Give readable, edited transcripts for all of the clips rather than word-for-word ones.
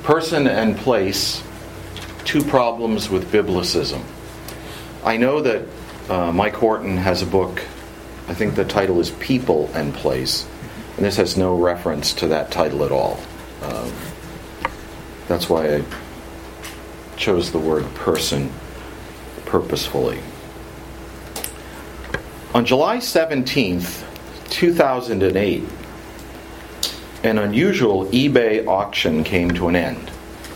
Person and place, two problems with biblicism. I know that Mike Horton has a book, I think the title is People and Place, and this has no reference to that title at all. That's why I chose the word person purposefully. On July 17th, 2008, an unusual eBay auction came to an end.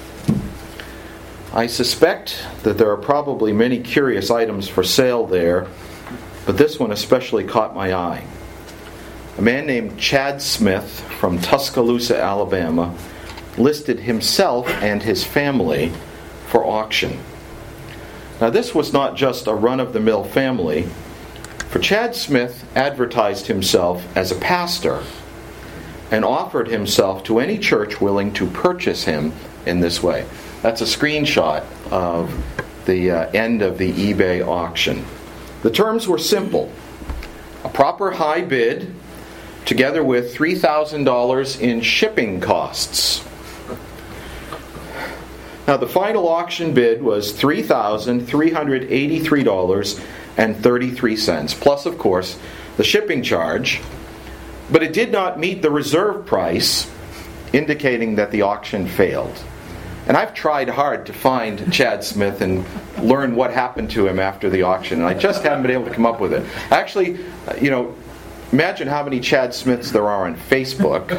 I suspect that there are probably many curious items for sale there, but this one especially caught my eye. A man named Chad Smith from Tuscaloosa, Alabama, listed himself and his family for auction. Now, this was not just a run-of-the-mill family, for Chad Smith advertised himself as a pastor and offered himself to any church willing to purchase him in this way. That's a screenshot of the end of the eBay auction. The terms were simple. A proper high bid together with $3,000 in shipping costs. Now, the final auction bid was $3,383.33, plus, of course, the shipping charge. But it did not meet the reserve price, indicating that the auction failed. And I've tried hard to find Chad Smith and learn what happened to him after the auction, and I just haven't been able to come up with it. Actually, imagine how many Chad Smiths there are on Facebook.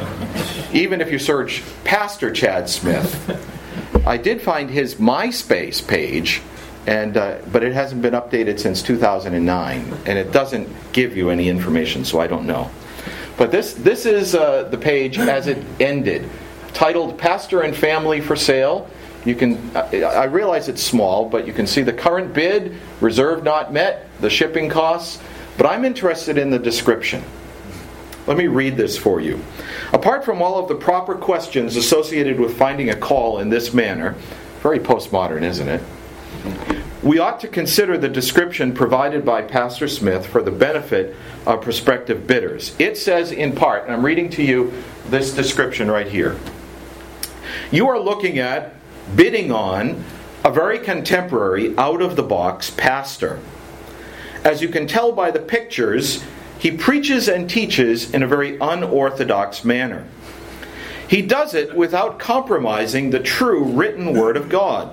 Even if you search Pastor Chad Smith. I did find his MySpace page, but it hasn't been updated since 2009, and it doesn't give you any information, so I don't know. But this is the page as it ended, titled Pastor and Family for Sale. You can I realize it's small, but you can see the current bid, reserve not met, the shipping costs. But I'm interested in the description. Let me read this for you. Apart from all of the proper questions associated with finding a call in this manner, very postmodern, isn't it? We ought to consider the description provided by Pastor Smith for the benefit of prospective bidders. It says in part, and I'm reading to you this description right here. You are looking at, bidding on, a very contemporary, out-of-the-box pastor. As you can tell by the pictures, he preaches and teaches in a very unorthodox manner. He does it without compromising the true written Word of God.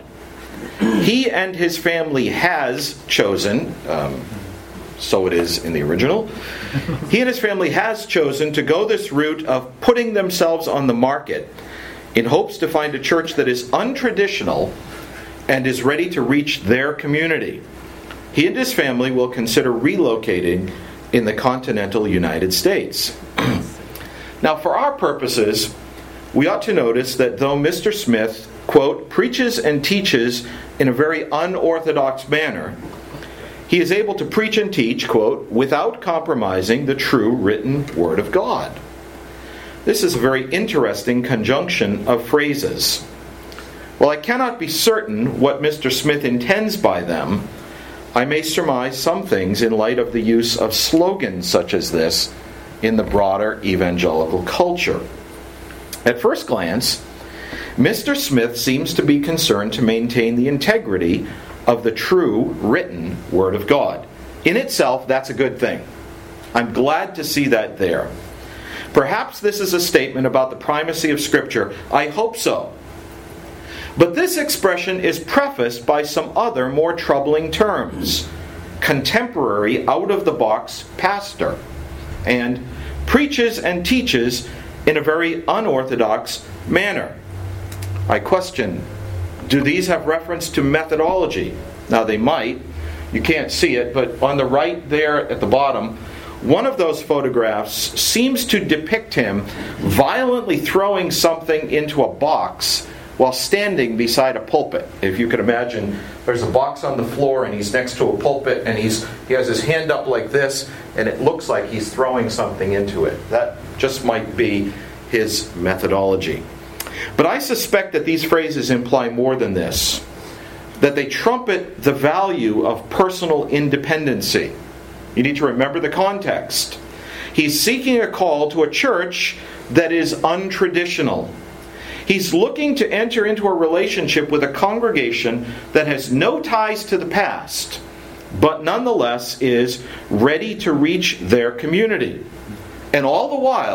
He and his family has chosen, so it is in the original, he and his family has chosen to go this route of putting themselves on the market in hopes to find a church that is untraditional and is ready to reach their community. He and his family will consider relocating in the continental United States. Now, for our purposes, we ought to notice that though Mr. Smith, quote, preaches and teaches in a very unorthodox manner, he is able to preach and teach, quote, without compromising the true written Word of God. This is a very interesting conjunction of phrases. While I cannot be certain what Mr. Smith intends by them, I may surmise some things in light of the use of slogans such as this in the broader evangelical culture. At first glance, Mr. Smith seems to be concerned to maintain the integrity of the true written Word of God. In itself, that's a good thing. I'm glad to see that there. Perhaps this is a statement about the primacy of Scripture. I hope so. But this expression is prefaced by some other more troubling terms. Contemporary, out-of-the-box pastor. And preaches and teaches in a very unorthodox manner. I question, do these have reference to methodology? Now they might. You can't see it, but on the right there at the bottom, one of those photographs seems to depict him violently throwing something into a box while standing beside a pulpit. If you could imagine, there's a box on the floor and he's next to a pulpit and he has his hand up like this and it looks like he's throwing something into it. That just might be his methodology. But I suspect that these phrases imply more than this. That they trumpet the value of personal independency. You need to remember the context. He's seeking a call to a church that is untraditional. He's looking to enter into a relationship with a congregation that has no ties to the past, but nonetheless is ready to reach their community. And all the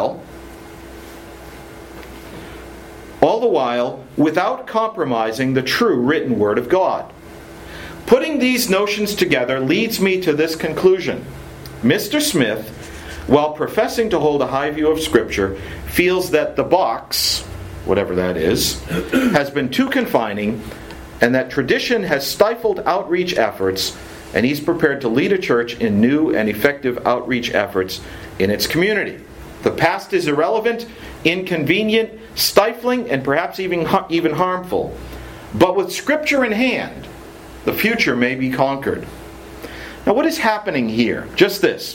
while, without compromising the true written Word of God. Putting these notions together leads me to this conclusion. Mr. Smith, while professing to hold a high view of Scripture, feels that the box, whatever that is, has been too confining, and that tradition has stifled outreach efforts, and he's prepared to lead a church in new and effective outreach efforts in its community. The past is irrelevant, inconvenient, stifling, and perhaps even harmful. But with Scripture in hand, the future may be conquered. Now, what is happening here? Just this.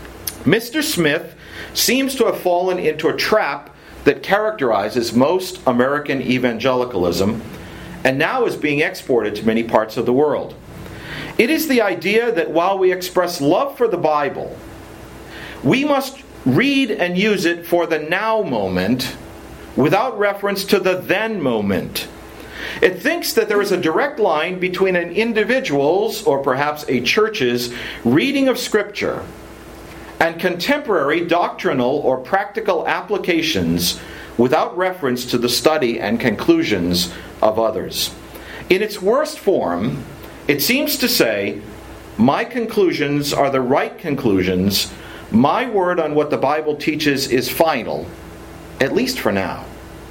Mr. Smith seems to have fallen into a trap that characterizes most American evangelicalism and now is being exported to many parts of the world. It is the idea that while we express love for the Bible, we must read and use it for the now moment without reference to the then moment. It thinks that there is a direct line between an individual's, or perhaps a church's, reading of Scripture and contemporary doctrinal or practical applications without reference to the study and conclusions of others. In its worst form, it seems to say, my conclusions are the right conclusions. My word on what the Bible teaches is final, at least for now.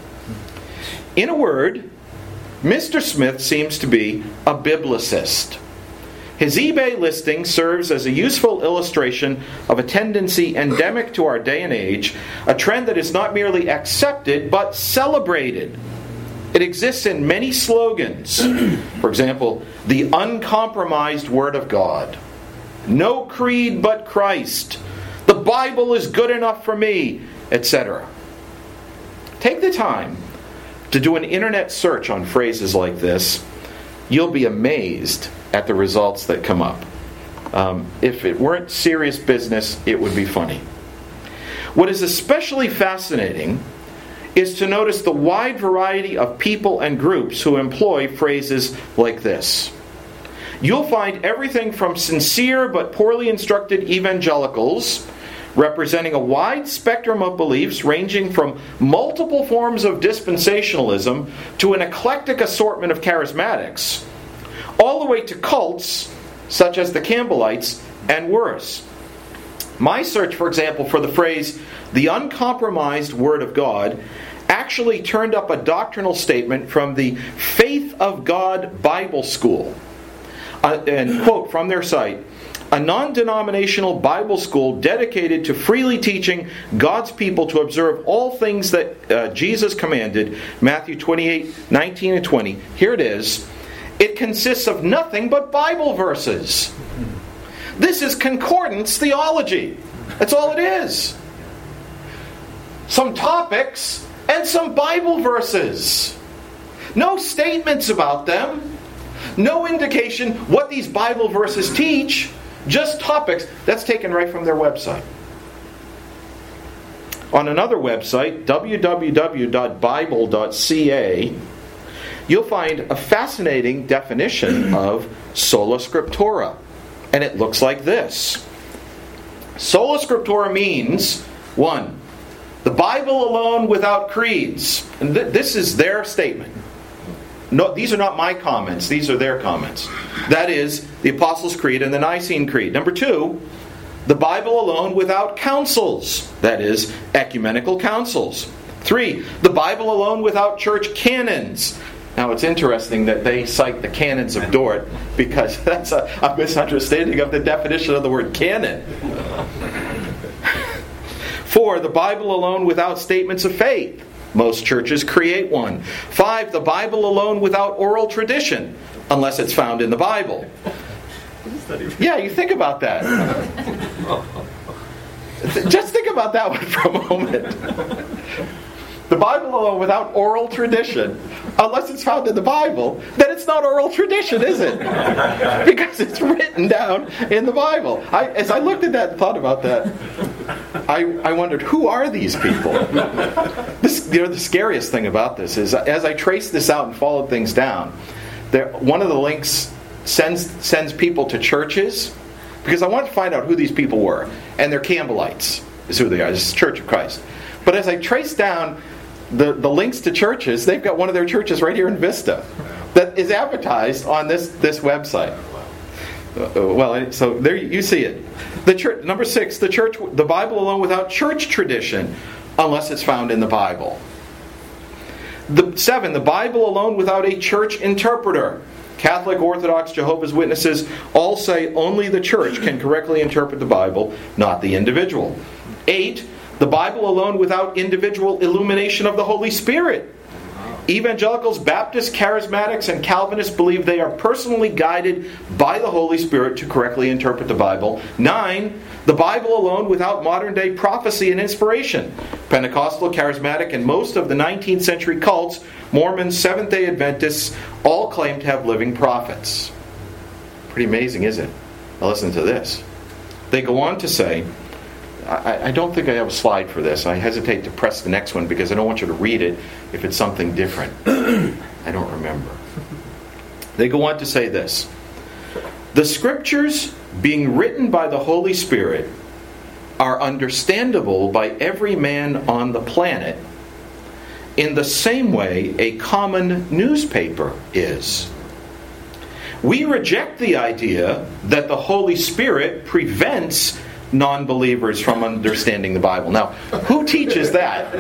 In a word, Mr. Smith seems to be a biblicist. His eBay listing serves as a useful illustration of a tendency endemic to our day and age, a trend that is not merely accepted, but celebrated. It exists in many slogans. For example, the uncompromised Word of God. No creed but Christ. The Bible is good enough for me, etc. Take the time to do an internet search on phrases like this. You'll be amazed at the results that come up. If it weren't serious business, it would be funny. What is especially fascinating is to notice the wide variety of people and groups who employ phrases like this. You'll find everything from sincere but poorly instructed evangelicals representing a wide spectrum of beliefs ranging from multiple forms of dispensationalism to an eclectic assortment of charismatics, all the way to cults such as the Campbellites and worse. My search, for example, for the phrase, the uncompromised Word of God, actually turned up a doctrinal statement from the Faith of God Bible School. And quote from their site, a non-denominational Bible school dedicated to freely teaching God's people to observe all things that Jesus commanded, Matthew 28, 19 and 20. Here it is. It consists of nothing but Bible verses. This is concordance theology. That's all it is. Some topics and some Bible verses. No statements about them. No indication what these Bible verses teach. Just topics. That's taken right from their website. On another website, www.bible.ca, you'll find a fascinating definition of sola scriptura. And it looks like this. Sola scriptura means, 1, the Bible alone without creeds. And this is their statement. No, these are not my comments. These are their comments. That is, the Apostles' Creed and the Nicene Creed. Number 2, the Bible alone without councils. That is, ecumenical councils. 3, the Bible alone without church canons. Now, it's interesting that they cite the canons of Dort, because that's a misunderstanding of the definition of the word canon. 4, the Bible alone without statements of faith. Most churches create one. 5, the Bible alone without oral tradition, unless it's found in the Bible. Yeah, you think about that. Just think about that one for a moment. The Bible alone without oral tradition, unless it's found in the Bible, then it's not oral tradition, is it? Because it's written down in the Bible. As I looked at that and thought about that, I wondered, who are these people? This the scariest thing about this is, as I traced this out and followed things down, one of the links sends people to churches, because I wanted to find out who these people were. And they're Campbellites, is who they are. This is Church of Christ. But as I traced down the links to churches, they've got one of their churches right here in Vista that is advertised on this website. So there you see it. The church, number 6, the Bible alone without church tradition, unless it's found in the Bible. 7, the Bible alone without a church interpreter. Catholic, Orthodox, Jehovah's Witnesses all say only the church can correctly interpret the Bible, not the individual. 8, the Bible alone without individual illumination of the Holy Spirit. Evangelicals, Baptists, Charismatics, and Calvinists believe they are personally guided by the Holy Spirit to correctly interpret the Bible. 9, the Bible alone without modern-day prophecy and inspiration. Pentecostal, Charismatic, and most of the 19th century cults, Mormons, Seventh-day Adventists, all claim to have living prophets. Pretty amazing, isn't it? Now listen to this. They go on to say, I don't think I have a slide for this. I hesitate to press the next one because I don't want you to read it if it's something different. I don't remember. They go on to say this. The Scriptures, being written by the Holy Spirit, are understandable by every man on the planet in the same way a common newspaper is. We reject the idea that the Holy Spirit prevents non-believers from understanding the Bible. Now, who teaches that?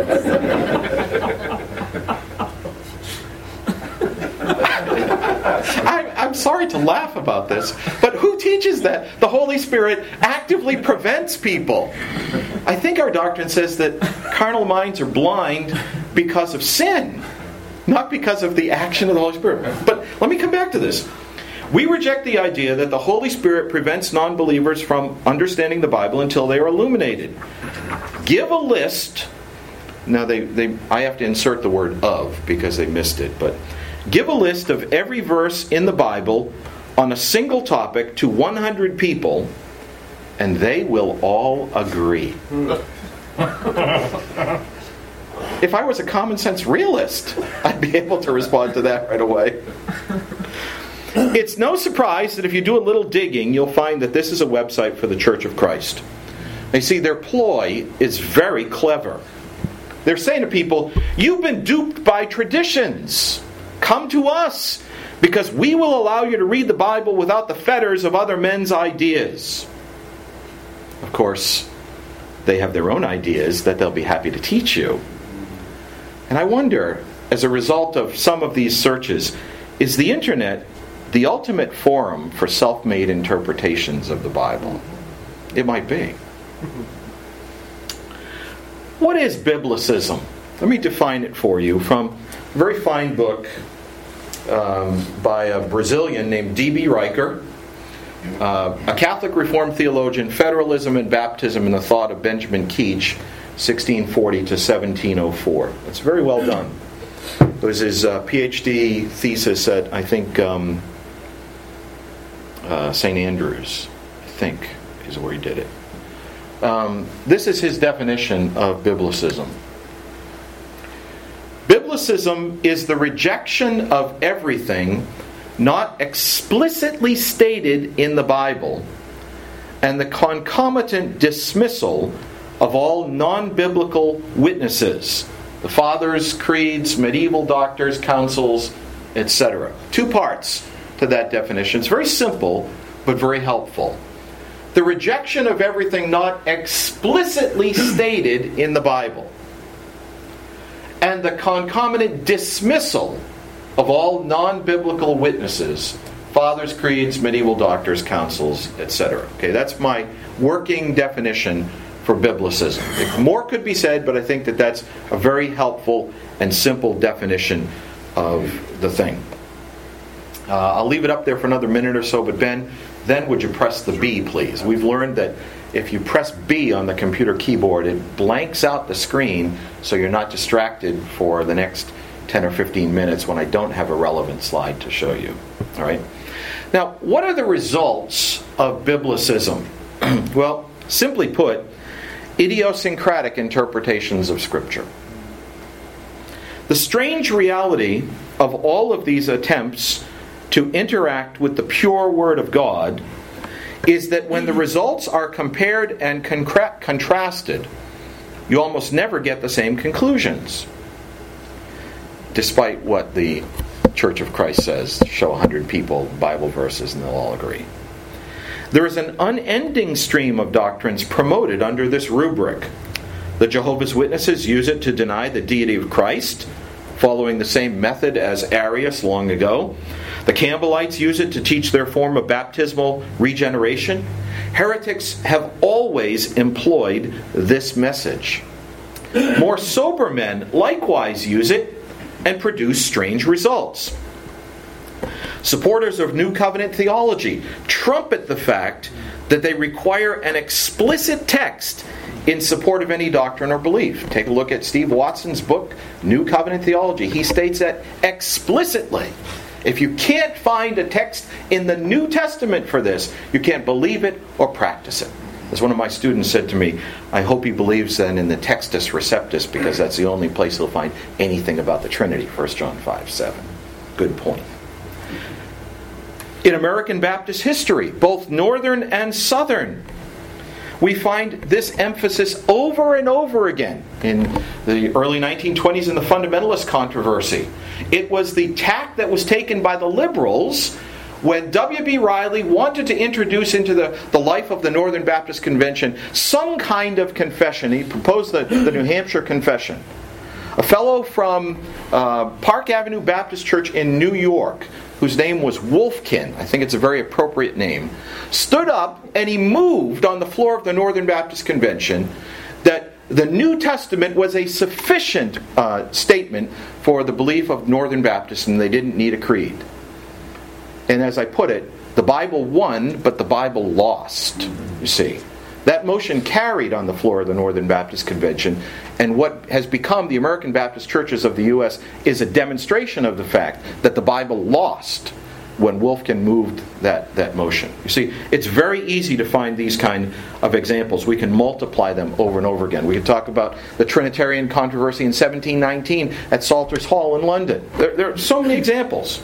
I'm sorry to laugh about this, but who teaches that the Holy Spirit actively prevents people? I think our doctrine says that carnal minds are blind because of sin, not because of the action of the Holy Spirit. But let me come back to this. We reject the idea that the Holy Spirit prevents non-believers from understanding the Bible until they are illuminated. Give a list. Now, I have to insert the word "of" because they missed it. But give a list of every verse in the Bible on a single topic to 100 people, and they will all agree. If I was a common sense realist, I'd be able to respond to that right away. It's no surprise that if you do a little digging, you'll find that this is a website for the Church of Christ. You see, their ploy is very clever. They're saying to people, you've been duped by traditions. Come to us, because we will allow you to read the Bible without the fetters of other men's ideas. Of course, they have their own ideas that they'll be happy to teach you. And I wonder, as a result of some of these searches, is the internet the ultimate forum for self-made interpretations of the Bible? It might be. What is Biblicism? Let me define it for you from a very fine book by a Brazilian named D.B. Riker, a Catholic Reformed theologian, Federalism and Baptism in the Thought of Benjamin Keach, 1640 to 1704. It's very well done. It was his PhD thesis at, I think, St. Andrews, I think, is where he did it. This is his definition of Biblicism. Biblicism is the rejection of everything not explicitly stated in the Bible and the concomitant dismissal of all non-biblical witnesses, the fathers, creeds, medieval doctors, councils, etc. 2 parts to that definition. It's very simple, but very helpful. The rejection of everything not explicitly stated in the Bible, and the concomitant dismissal of all non-biblical witnesses, fathers, creeds, medieval doctors, councils, etc. Okay, that's my working definition for Biblicism. More could be said, but I think that that's a very helpful and simple definition of the thing. I'll leave it up there for another minute or so, but Ben, then would you press the B, please? We've learned that if you press B on the computer keyboard, it blanks out the screen so you're not distracted for the next 10 or 15 minutes when I don't have a relevant slide to show you. All right. Now, what are the results of Biblicism? Well, simply put, idiosyncratic interpretations of Scripture. The strange reality of all of these attempts to interact with the pure Word of God is that when the results are compared and contrasted, you almost never get the same conclusions. Despite what the Church of Christ says, show 100 people Bible verses and they'll all agree. There is an unending stream of doctrines promoted under this rubric. The Jehovah's Witnesses use it to deny the deity of Christ, following the same method as Arius long ago. The Campbellites use it to teach their form of baptismal regeneration. Heretics have always employed this message. More sober men likewise use it and produce strange results. Supporters of New Covenant theology trumpet the fact that they require an explicit text in support of any doctrine or belief. Take a look at Steve Watson's book, New Covenant Theology. He states that explicitly. If you can't find a text in the New Testament for this, you can't believe it or practice it. As one of my students said to me, I hope he believes then in the Textus Receptus, because that's the only place he'll find anything about the Trinity, 1 John 5:7. Good point. In American Baptist history, both Northern and Southern, we find this emphasis over and over again. In the early 1920s in the fundamentalist controversy, it was the tack that was taken by the liberals when W.B. Riley wanted to introduce into the life of the Northern Baptist Convention some kind of confession. He proposed the New Hampshire Confession. A fellow from Park Avenue Baptist Church in New York, whose name was Wolfkin, I think it's a very appropriate name, stood up and he moved on the floor of the Northern Baptist Convention that the New Testament was a sufficient statement for the belief of Northern Baptists and they didn't need a creed. And as I put it, the Bible won, but the Bible lost, you see. That motion carried on the floor of the Northern Baptist Convention, and what has become the American Baptist churches of the U.S. is a demonstration of the fact that the Bible lost when Wolfkin moved that motion. You see, it's very easy to find these kind of examples. We can multiply them over and over again. We can talk about the Trinitarian controversy in 1719 at Salters Hall in London. There are so many examples.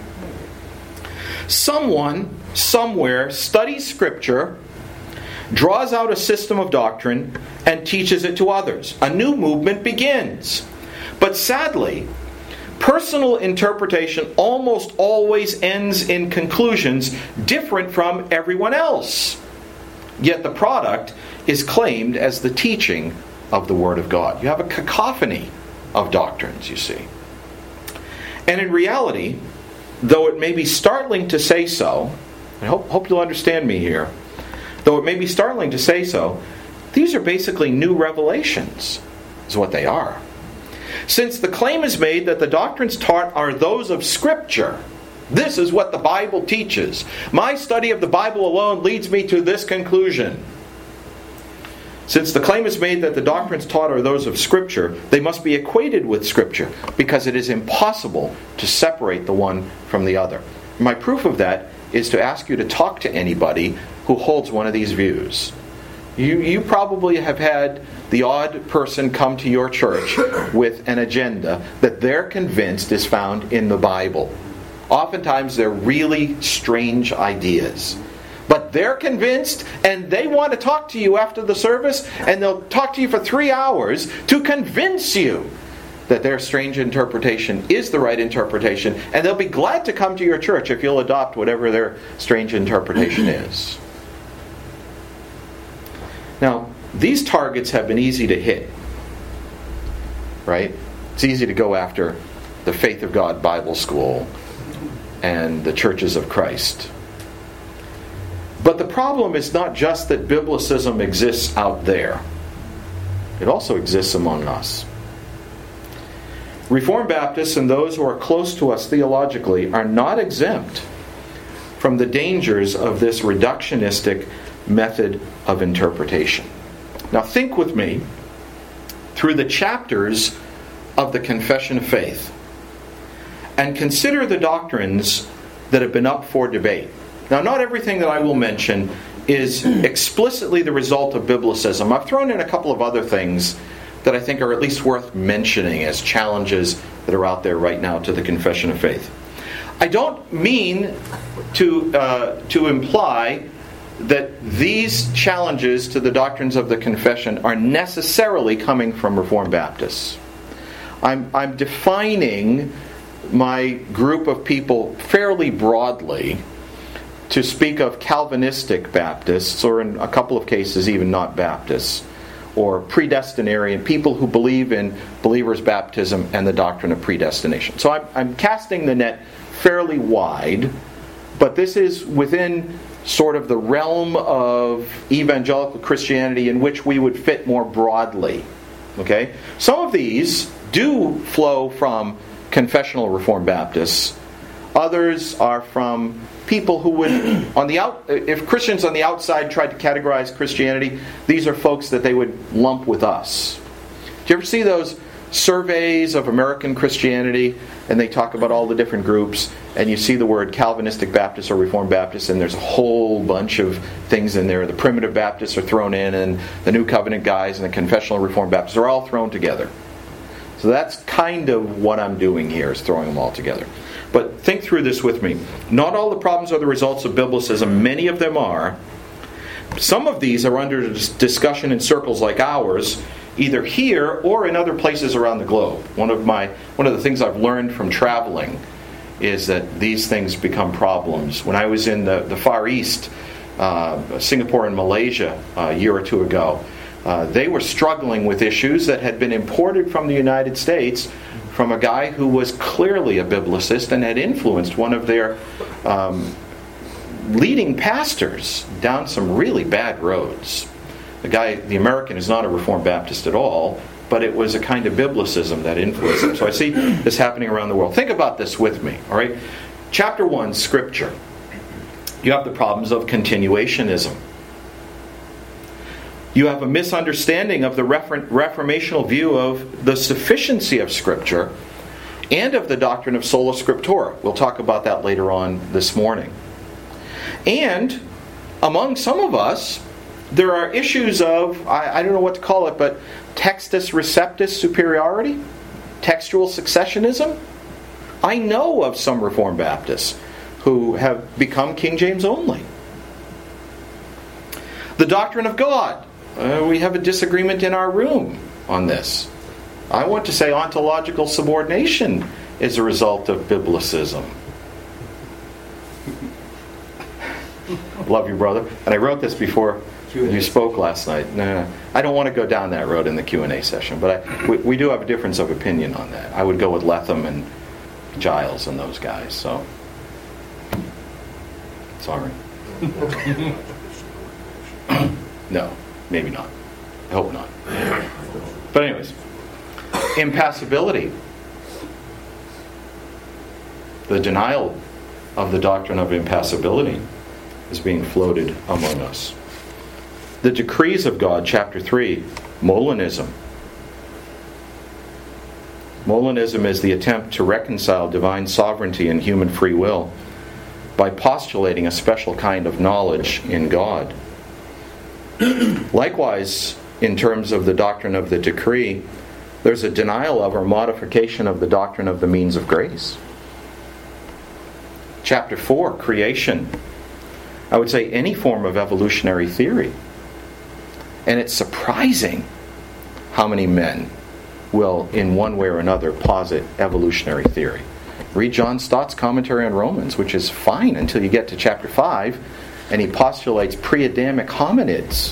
Someone, somewhere, studies Scripture, draws out a system of doctrine, and teaches it to others. A new movement begins. But sadly, personal interpretation almost always ends in conclusions different from everyone else. Yet the product is claimed as the teaching of the Word of God. You have a cacophony of doctrines, you see. And in reality, though it may be startling to say so, I hope you'll understand me here, though it may be startling to say so, these are basically new revelations, is what they are. Since the claim is made that the doctrines taught are those of Scripture, this is what the Bible teaches. My study of the Bible alone leads me to this conclusion. Since the claim is made that the doctrines taught are those of Scripture, they must be equated with Scripture, because it is impossible to separate the one from the other. My proof of that is to ask you to talk to anybody who holds one of these views. You probably have had the odd person come to your church with an agenda that they're convinced is found in the Bible. Oftentimes they're really strange ideas. But they're convinced, and they want to talk to you after the service, and they'll talk to you for 3 hours to convince you that their strange interpretation is the right interpretation, and they'll be glad to come to your church if you'll adopt whatever their strange interpretation is. Now, these targets have been easy to hit, right? It's easy to go after the Faith of God Bible School and the Churches of Christ. But the problem is not just that Biblicism exists out there. It also exists among us. Reformed Baptists and those who are close to us theologically are not exempt from the dangers of this reductionistic method of interpretation. Now think with me through the chapters of the Confession of Faith and consider the doctrines that have been up for debate. Now, not everything that I will mention is explicitly the result of Biblicism. I've thrown in a couple of other things that I think are at least worth mentioning as challenges that are out there right now to the confession of faith. I don't mean to imply that these challenges to the doctrines of the confession are necessarily coming from Reformed Baptists. I'm defining my group of people fairly broadly to speak of Calvinistic Baptists, or in a couple of cases even not Baptists, or predestinarian, people who believe in believers' baptism and the doctrine of predestination. So I'm casting the net fairly wide, but this is within sort of the realm of evangelical Christianity in which we would fit more broadly. Okay? Some of these do flow from confessional Reformed Baptists. Others are from people who would, if Christians on the outside tried to categorize Christianity, these are folks that they would lump with us. Do you ever see those surveys of American Christianity, and they talk about all the different groups, and you see the word Calvinistic Baptist or Reformed Baptist, and there's a whole bunch of things in there. The Primitive Baptists are thrown in, and the New Covenant guys and the Confessional Reformed Baptists are all thrown together. So that's kind of what I'm doing here, is throwing them all together. But think through this with me. Not all the problems are the results of Biblicism. Many of them are. Some of these are under discussion in circles like ours, either here or in other places around the globe. One of the things I've learned from traveling is that these things become problems. When I was in the Far East, Singapore and Malaysia a year or two ago, they were struggling with issues that had been imported from the United States from a guy who was clearly a biblicist and had influenced one of their leading pastors down some really bad roads. The American, is not a Reformed Baptist at all, but it was a kind of biblicism that influenced him. So I see this happening around the world. Think about this with me, all right? Chapter 1, Scripture. You have the problems of continuationism. You have a misunderstanding of the reformational view of the sufficiency of Scripture and of the doctrine of sola scriptura. We'll talk about that later on this morning. And among some of us, there are issues of, I don't know what to call it, but textus receptus superiority, textual successionism. I know of some Reformed Baptists who have become King James only. The doctrine of God. We have a disagreement in our room on this. I want to say ontological subordination is a result of biblicism. Love you, brother. And I wrote this before you spoke last night. No, I don't want to go down that road in the Q&A session, but we do have a difference of opinion on that. I would go with Letham and Giles and those guys. So, sorry. No. Maybe not. I hope not. But anyways, impassibility. The denial of the doctrine of impassibility is being floated among us. The decrees of God, chapter 3, Molinism. Molinism is the attempt to reconcile divine sovereignty and human free will by postulating a special kind of knowledge in God. Likewise, in terms of the doctrine of the decree, there's a denial of or modification of the doctrine of the means of grace. Chapter 4, creation. I would say any form of evolutionary theory. And it's surprising how many men will, in one way or another, posit evolutionary theory. Read John Stott's commentary on Romans, which is fine until you get to chapter 5, and he postulates pre-Adamic hominids.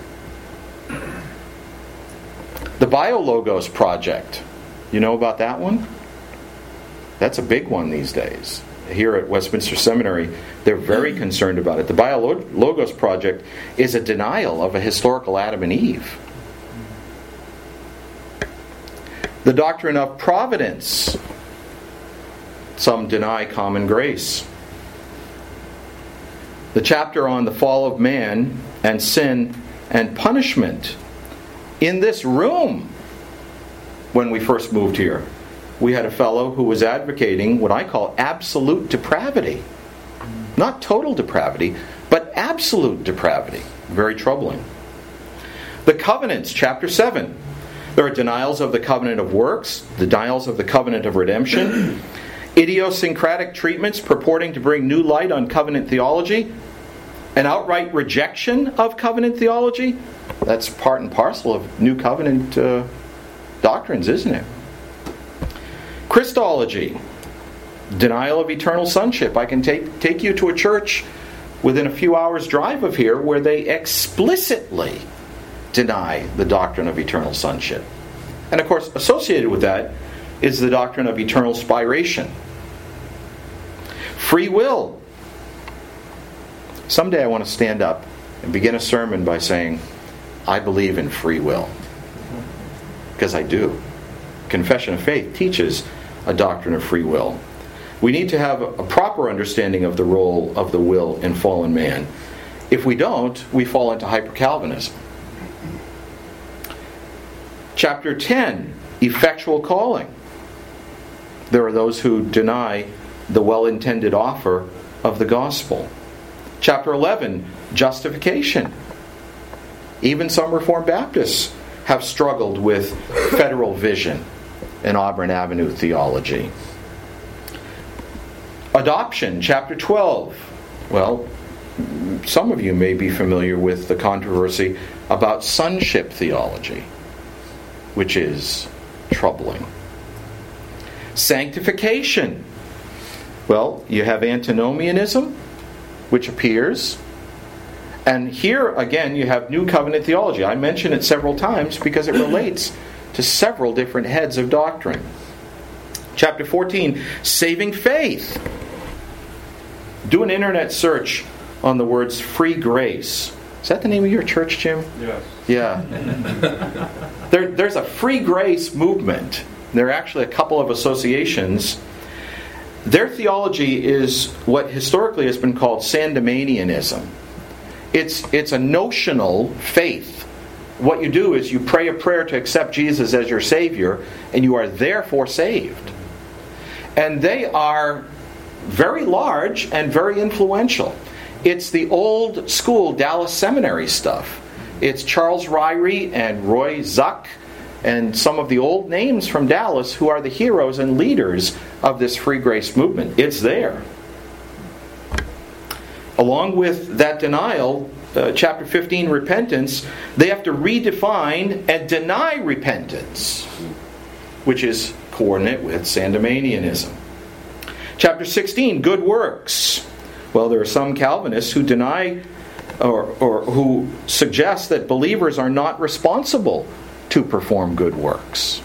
The Biologos Project. You know about that one? That's a big one these days. Here at Westminster Seminary, they're very concerned about it. The Biologos Project is a denial of a historical Adam and Eve. The doctrine of providence. Some deny common grace. The chapter on the fall of man and sin and punishment. In this room, when we first moved here, we had a fellow who was advocating what I call absolute depravity. Not total depravity, but absolute depravity. Very troubling. The covenants, chapter 7. There are denials of the covenant of works, denials of the covenant of redemption, idiosyncratic treatments purporting to bring new light on covenant theology, an outright rejection of covenant theology. That's part and parcel of New Covenant doctrines, isn't it? Christology, denial of eternal sonship. I can take you to a church within a few hours' drive of here where they explicitly deny the doctrine of eternal sonship. And of course, associated with that is the doctrine of eternal spiration. Free will. Someday I want to stand up and begin a sermon by saying, I believe in free will. Because I do. Confession of faith teaches a doctrine of free will. We need to have a proper understanding of the role of the will in fallen man. If we don't, we fall into hyper-Calvinism. Chapter 10, effectual calling. There are those who deny the well-intended offer of the gospel. Chapter 11, justification. Even some Reformed Baptists have struggled with federal vision and Auburn Avenue theology. Adoption, chapter 12. Well, some of you may be familiar with the controversy about sonship theology, which is troubling. Sanctification. Well, you have antinomianism, which appears. And here, again, you have New Covenant theology. I mention it several times because it relates to several different heads of doctrine. Chapter 14, saving faith. Do an internet search on the words free grace. Is that the name of your church, Jim? Yes. Yeah. There's a free grace movement. There are actually a couple of associations. Their theology is what historically has been called Sandemanianism. It's a notional faith. What you do is you pray a prayer to accept Jesus as your Savior, and you are therefore saved. And they are very large and very influential. It's the old school Dallas Seminary stuff. It's Charles Ryrie and Roy Zuck and some of the old names from Dallas who are the heroes and leaders of this free grace movement. It's there. Along with that denial, chapter 15, repentance, they have to redefine and deny repentance, which is coordinate with Sandemanianism. Chapter 16, good works. Well, there are some Calvinists who deny or who suggest that believers are not responsible to perform good works.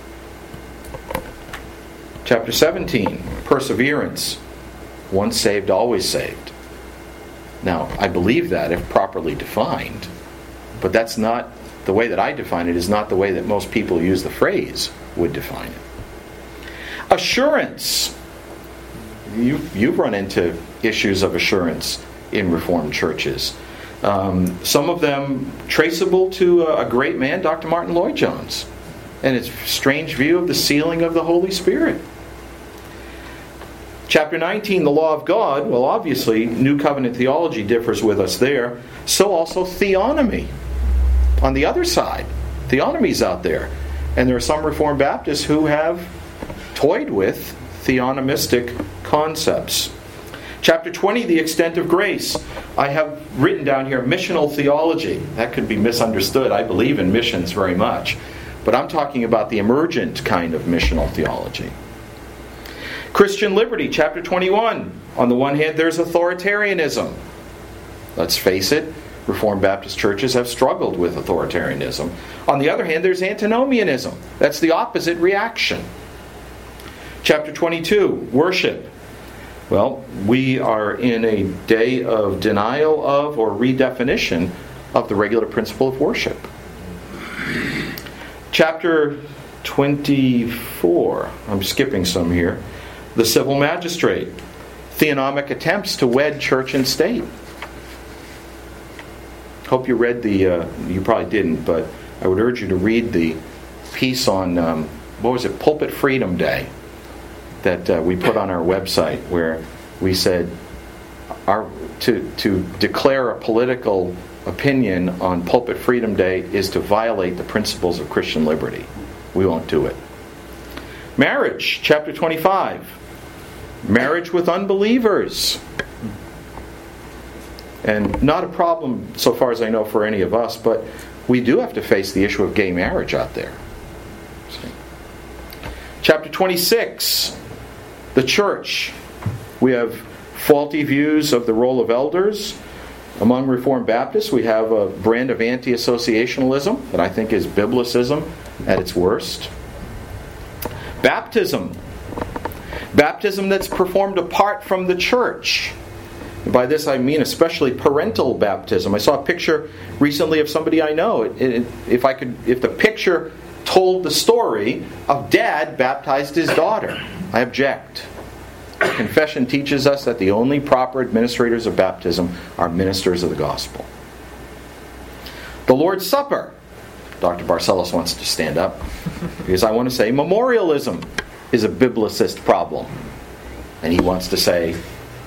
Chapter 17, perseverance. Once saved, always saved. Now, I believe that if properly defined, but that's not the way that I define it, is not the way that most people use the phrase would define it. Assurance. You've run into issues of assurance in Reformed churches. Some of them traceable to a great man, Dr. Martin Lloyd-Jones, and his strange view of the sealing of the Holy Spirit. Chapter 19, the law of God. Well, obviously, New Covenant theology differs with us there. So also theonomy. On the other side, theonomy's out there. And there are some Reformed Baptists who have toyed with theonomistic concepts. Chapter 20, the extent of grace. I have written down here missional theology. That could be misunderstood. I believe in missions very much. But I'm talking about the emergent kind of missional theology. Christian liberty, chapter 21. On the one hand, there's authoritarianism. Let's face it, Reformed Baptist churches have struggled with authoritarianism. On the other hand, there's antinomianism. That's the opposite reaction. Chapter 22, worship. Well, we are in a day of denial of or redefinition of the regular principle of worship. Chapter 24, I'm skipping some here. The civil magistrate. Theonomic attempts to wed church and state. Hope you read you probably didn't, but I would urge you to read the piece on, Pulpit Freedom Day, that we put on our website, where we said to declare a political opinion on Pulpit Freedom Day is to violate the principles of Christian liberty. We won't do it. Marriage, chapter 25. Marriage with unbelievers. And not a problem, so far as I know, for any of us, but we do have to face the issue of gay marriage out there. Chapter 26, the church. We have faulty views of the role of elders. Among Reformed Baptists, we have a brand of anti-associationalism that I think is biblicism at its worst. Baptism. Baptism that's performed apart from the church. By this I mean especially parental baptism. I saw a picture recently of somebody I know. If the picture told the story of dad baptized his daughter, I object. Confession teaches us that the only proper administrators of baptism are ministers of the gospel. The Lord's Supper. Dr. Barcelos wants to stand up because I want to say memorialism is a biblicist problem. And he wants to say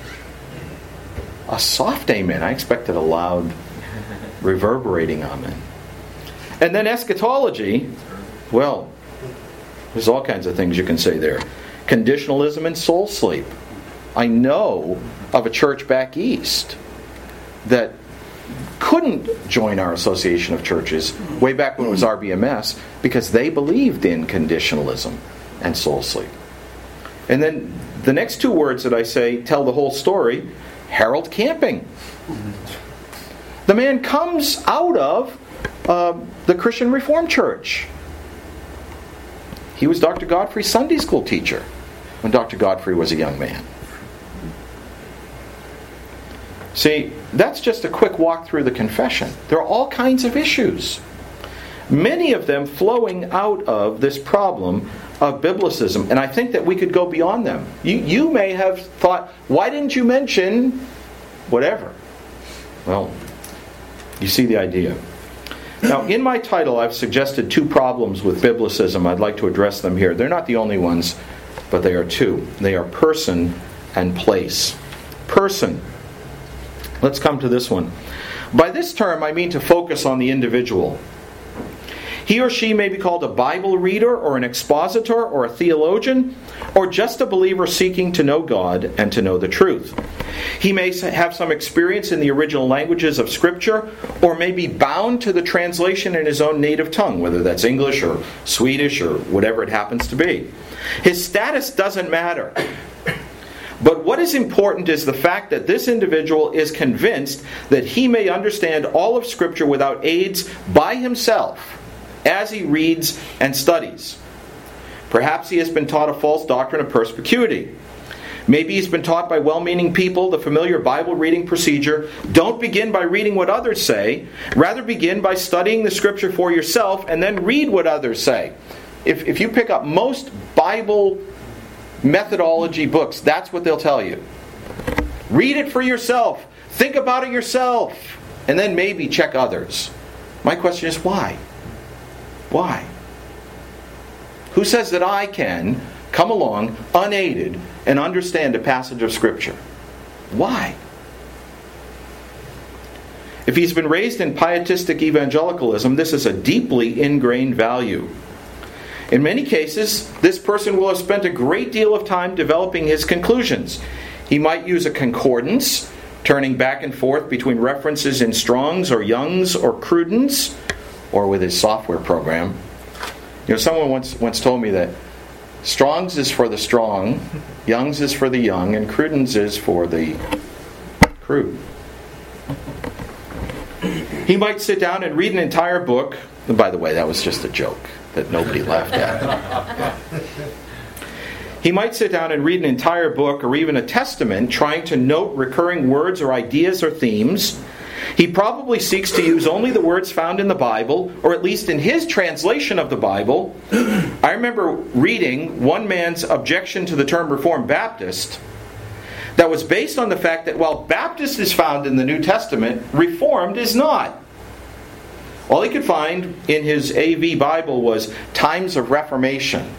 a soft amen. I expected a loud, reverberating amen. And then eschatology. Well, there's all kinds of things you can say there. Conditionalism and soul sleep. I know of a church back east that couldn't join our association of churches way back when it was RBMS because they believed in conditionalism and soul sleep. And then the next two words that I say tell the whole story. Harold Camping. The man comes out of the Christian Reformed Church. He was Dr. Godfrey's Sunday school teacher when Dr. Godfrey was a young man. See, that's just a quick walk through the confession. There are all kinds of issues. Many of them flowing out of this problem of biblicism. And I think that we could go beyond them. You may have thought, why didn't you mention whatever? Well, you see the idea. Now, in my title, I've suggested two problems with biblicism. I'd like to address them here. They're not the only ones, but they are two. They are person and place. Person. Let's come to this one. By this term, I mean to focus on the individual. He or she may be called a Bible reader or an expositor or a theologian or just a believer seeking to know God and to know the truth. He may have some experience in the original languages of Scripture or may be bound to the translation in his own native tongue, whether that's English or Swedish or whatever it happens to be. His status doesn't matter. But what is important is the fact that this individual is convinced that he may understand all of Scripture without aids by himself as he reads and studies. Perhaps he has been taught a false doctrine of perspicuity. Maybe he's been taught by well-meaning people the familiar Bible reading procedure. Don't begin by reading what others say. Rather begin by studying the Scripture for yourself and then read what others say. If you pick up most Bible methodology books, that's what they'll tell you. Read it for yourself. Think about it yourself. And then maybe check others. My question is why? Why? Who says that I can come along unaided and understand a passage of Scripture? Why? If he's been raised in pietistic evangelicalism, this is a deeply ingrained value. In many cases, this person will have spent a great deal of time developing his conclusions. He might use a concordance, turning back and forth between references in Strong's or Young's or Cruden's, or with his software program. You know, someone once told me that Strong's is for the strong, Young's is for the young, and Cruden's is for the crude. He might sit down and read an entire book. And by the way, that was just a joke that nobody laughed at. He might sit down and read an entire book or even a testament, trying to note recurring words or ideas or themes. He probably seeks to use only the words found in the Bible, or at least in his translation of the Bible. I remember reading one man's objection to the term Reformed Baptist that was based on the fact that while Baptist is found in the New Testament, Reformed is not. All he could find in his AV Bible was times of Reformation.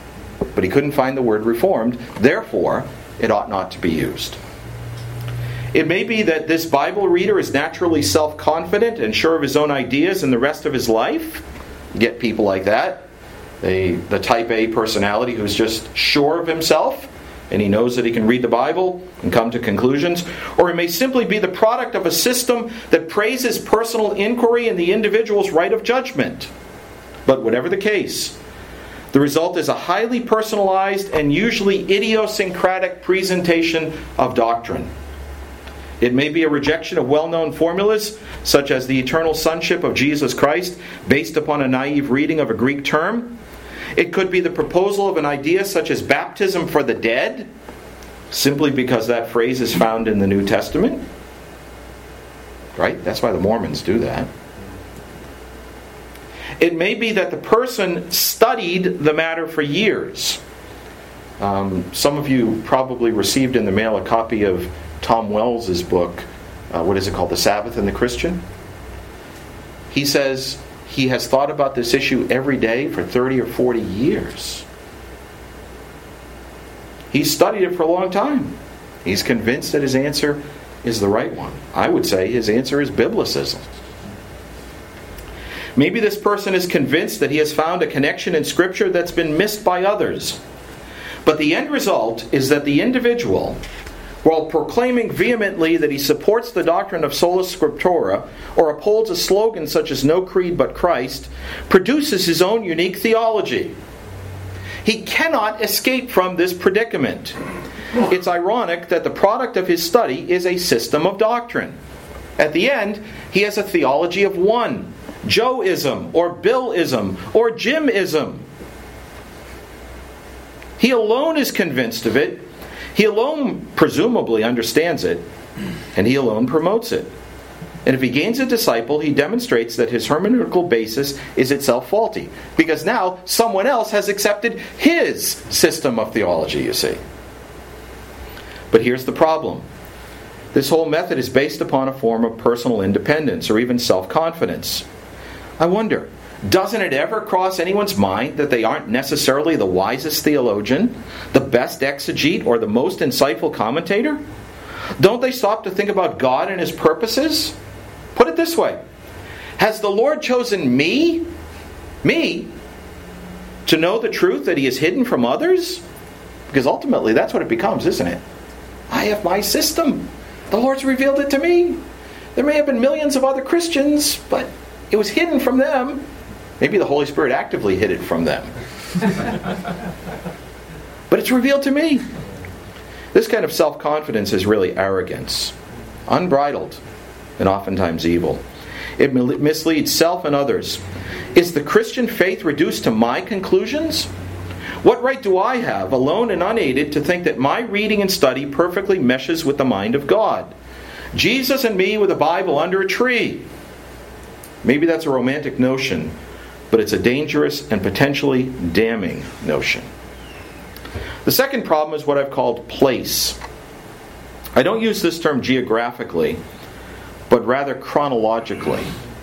But he couldn't find the word Reformed, therefore it ought not to be used. It may be that this Bible reader is naturally self-confident and sure of his own ideas in the rest of his life. You get people like that. The type A personality who's just sure of himself and he knows that he can read the Bible and come to conclusions. Or it may simply be the product of a system that praises personal inquiry and the individual's right of judgment. But whatever the case, the result is a highly personalized and usually idiosyncratic presentation of doctrine. It may be a rejection of well-known formulas, such as the eternal sonship of Jesus Christ, based upon a naive reading of a Greek term. It could be the proposal of an idea such as baptism for the dead, simply because that phrase is found in the New Testament. Right? That's why the Mormons do that. It may be that the person studied the matter for years. Some of you probably received in the mail a copy of Tom Wells' book, what is it called? The Sabbath and the Christian? He says he has thought about this issue every day for 30 or 40 years. He's studied it for a long time. He's convinced that his answer is the right one. I would say his answer is biblicism. Maybe this person is convinced that he has found a connection in Scripture that's been missed by others. But the end result is that the individual, while proclaiming vehemently that he supports the doctrine of sola scriptura or upholds a slogan such as "No creed but Christ," produces his own unique theology. He cannot escape from this predicament. It's ironic that the product of his study is a system of doctrine. At the end, he has a theology of one, Joeism or Billism or Jimism. He alone is convinced of it. He alone presumably understands it, and he alone promotes it. And if he gains a disciple, he demonstrates that his hermeneutical basis is itself faulty, because now someone else has accepted his system of theology, you see. But here's the problem. This whole method is based upon a form of personal independence or even self-confidence. I wonder, doesn't it ever cross anyone's mind that they aren't necessarily the wisest theologian, the best exegete, or the most insightful commentator? Don't they stop to think about God and His purposes? Put it this way. Has the Lord chosen me, to know the truth that He has hidden from others? Because ultimately that's what it becomes, isn't it? I have my system. The Lord's revealed it to me. There may have been millions of other Christians, but it was hidden from them. Maybe the Holy Spirit actively hid it from them. But it's revealed to me. This kind of self-confidence is really arrogance, unbridled, and oftentimes evil. It misleads self and others. Is the Christian faith reduced to my conclusions? What right do I have, alone and unaided, to think that my reading and study perfectly meshes with the mind of God? Jesus and me with a Bible under a tree. Maybe that's a romantic notion, but it's a dangerous and potentially damning notion. The second problem is what I've called place. I don't use this term geographically, but rather chronologically.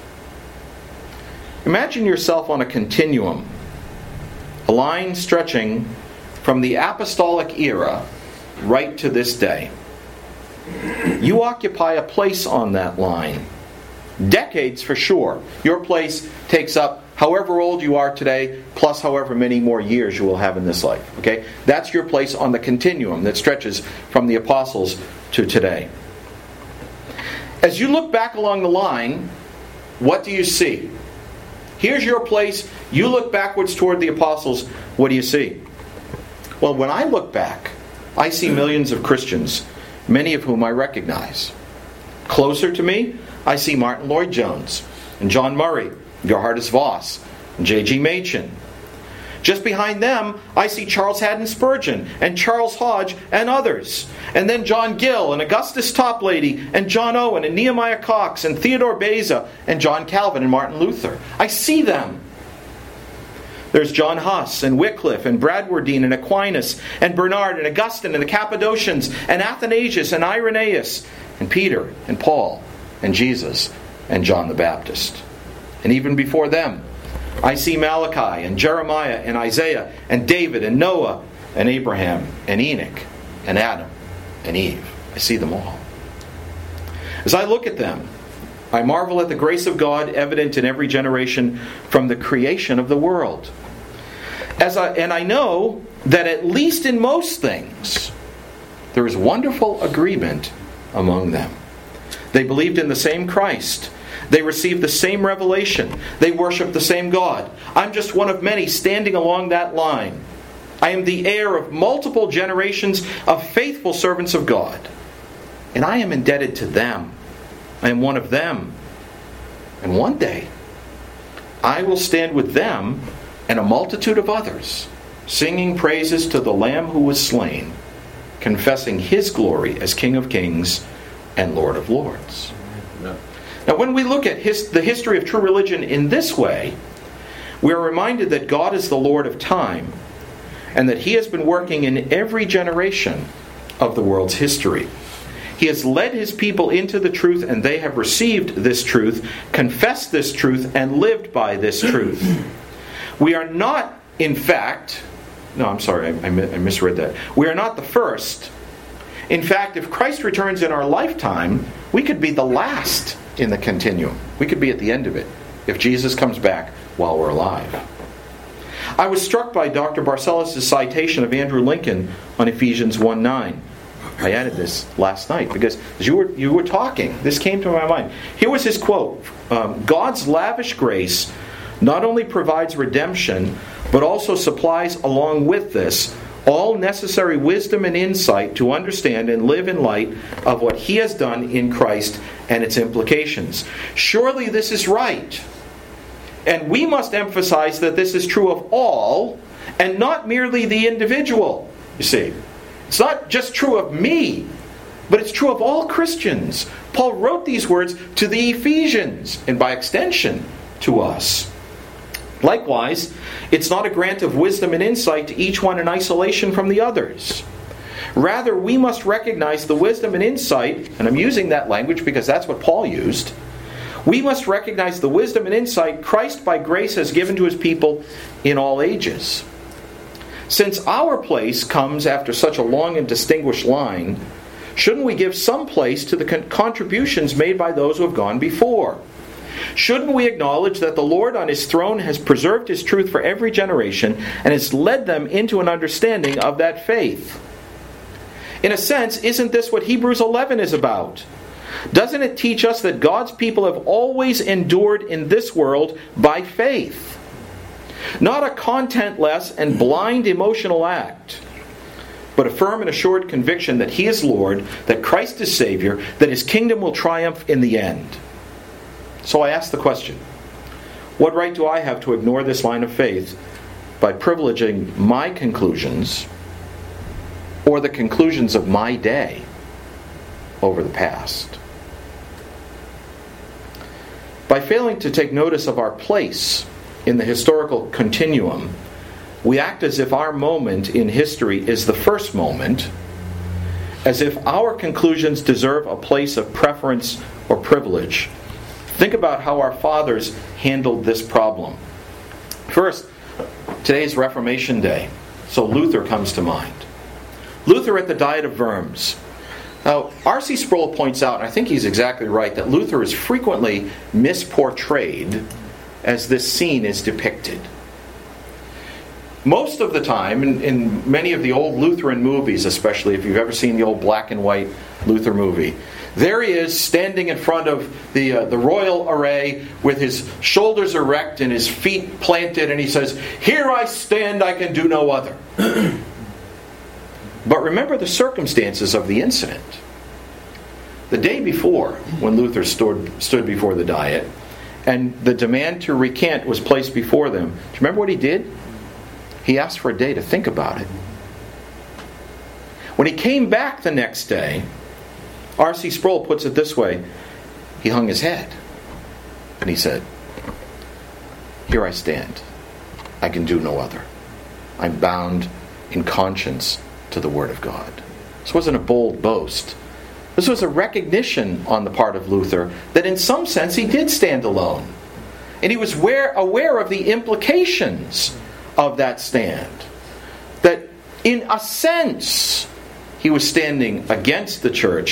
Imagine yourself on a continuum, a line stretching from the apostolic era right to this day. You occupy a place on that line. Decades for sure. Your place takes up however old you are today, plus however many more years you will have in this life. Okay? That's your place on the continuum that stretches from the apostles to today. As you look back along the line, what do you see? Here's your place. You look backwards toward the apostles. What do you see? Well, when I look back, I see millions of Christians, many of whom I recognize. Closer to me, I see Martin Lloyd-Jones and John Murray, Gerhardus Voss, and J.G. Machen. Just behind them, I see Charles Haddon Spurgeon and Charles Hodge and others. And then John Gill and Augustus Toplady and John Owen and Nehemiah Cox and Theodore Beza and John Calvin and Martin Luther. I see them. There's John Huss and Wycliffe and Bradwardine and Aquinas and Bernard and Augustine and the Cappadocians and Athanasius and Irenaeus and Peter and Paul and Jesus and John the Baptist. And even before them, I see Malachi and Jeremiah and Isaiah and David and Noah and Abraham and Enoch and Adam and Eve. I see them all. As I look at them, I marvel at the grace of God evident in every generation from the creation of the world. And I know that at least in most things, there is wonderful agreement among them. They believed in the same Christ. They received the same revelation. They worshiped the same God. I'm just one of many standing along that line. I am the heir of multiple generations of faithful servants of God. And I am indebted to them. I am one of them. And one day, I will stand with them and a multitude of others, singing praises to the Lamb who was slain, confessing His glory as King of Kings and Lord of Lords. Yeah. Now, when we look at the history of true religion in this way, we are reminded that God is the Lord of time, and that He has been working in every generation of the world's history. He has led His people into the truth, and they have received this truth, confessed this truth, and lived by this truth. We are not, in fact... No, I'm sorry, I misread that. We are not the first. In fact, if Christ returns in our lifetime, we could be the last in the continuum. We could be at the end of it if Jesus comes back while we're alive. I was struck by Dr. Barcellos' citation of Andrew Lincoln on Ephesians 1:9. I added this last night because as you were talking, this came to my mind. Here was his quote: God's lavish grace not only provides redemption, but also supplies along with this all necessary wisdom and insight to understand and live in light of what He has done in Christ and its implications. Surely this is right. And we must emphasize that this is true of all, and not merely the individual. You see, it's not just true of me, but it's true of all Christians. Paul wrote these words to the Ephesians, and by extension, to us. Likewise, it's not a grant of wisdom and insight to each one in isolation from the others. Rather, we must recognize the wisdom and insight, and I'm using that language because that's what Paul used. We must recognize the wisdom and insight Christ by grace has given to His people in all ages. Since our place comes after such a long and distinguished line, shouldn't we give some place to the contributions made by those who have gone before? Shouldn't we acknowledge that the Lord on His throne has preserved His truth for every generation and has led them into an understanding of that faith? In a sense, isn't this what Hebrews 11 is about? Doesn't it teach us that God's people have always endured in this world by faith? Not a contentless and blind emotional act, but a firm and assured conviction that He is Lord, that Christ is Savior, that His kingdom will triumph in the end. So I ask the question, what right do I have to ignore this line of faith by privileging my conclusions or the conclusions of my day over the past? By failing to take notice of our place in the historical continuum, we act as if our moment in history is the first moment, as if our conclusions deserve a place of preference or privilege. Think about how our fathers handled this problem. First, today's Reformation Day, so Luther comes to mind. Luther at the Diet of Worms. Now, R.C. Sproul points out, and I think he's exactly right, that Luther is frequently misportrayed as this scene is depicted. Most of the time, in many of the old Lutheran movies, especially if you've ever seen the old black and white Luther movie, there he is standing in front of the royal array with his shoulders erect and his feet planted, and he says, "Here I stand, I can do no other." But remember the circumstances of the incident. The day before, when Luther stood before the Diet, and the demand to recant was placed before them, do you remember what he did? He asked for a day to think about it. When he came back the next day, R.C. Sproul puts it this way: he hung his head and he said, "Here I stand. I can do no other. I'm bound in conscience to the Word of God." This wasn't a bold boast. This was a recognition on the part of Luther that in some sense he did stand alone. And he was aware of the implications of that stand. That in a sense he was standing against the church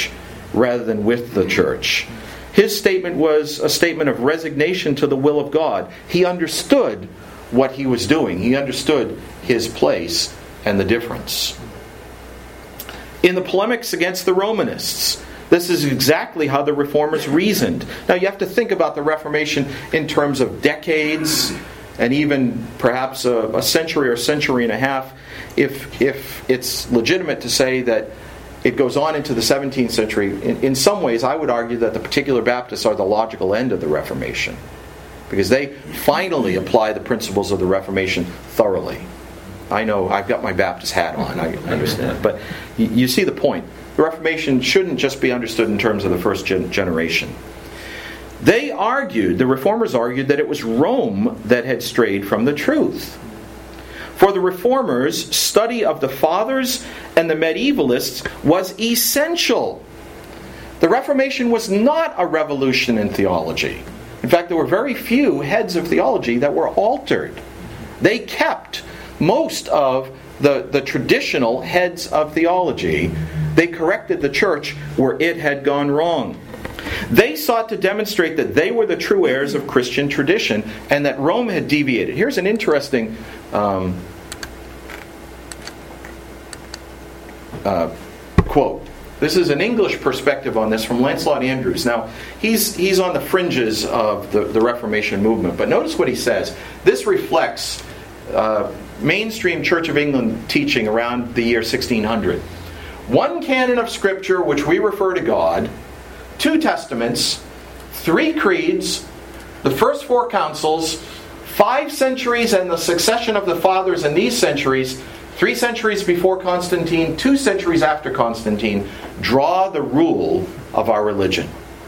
rather than with the church. His statement was a statement of resignation to the will of God. He understood what he was doing. He understood his place and the difference. In the polemics against the Romanists, this is exactly how the Reformers reasoned. Now you have to think about the Reformation in terms of decades and even perhaps a century or century and a half, if it's legitimate to say that it goes on into the 17th century. In some ways, I would argue that the particular Baptists are the logical end of the Reformation, because they finally apply the principles of the Reformation thoroughly. I know I've got my Baptist hat on, I understand, but you see the point. The Reformation shouldn't just be understood in terms of the first generation. The Reformers argued that it was Rome that had strayed from the truth. For the Reformers, study of the Fathers and the medievalists was essential. The Reformation was not a revolution in theology. In fact, there were very few heads of theology that were altered. They kept most of the traditional heads of theology. They corrected the church where it had gone wrong. They sought to demonstrate that they were the true heirs of Christian tradition and that Rome had deviated. Here's an interesting quote. This is an English perspective on this from Lancelot Andrewes. Now, he's on the fringes of the Reformation movement, but notice what he says. This reflects mainstream Church of England teaching around the year 1600. One canon of Scripture which we refer to God, 2 testaments, 3 creeds, the first 4 councils, 5 centuries and the succession of the fathers in these centuries, 3 centuries before Constantine, 2 centuries after Constantine, draw the rule of our religion.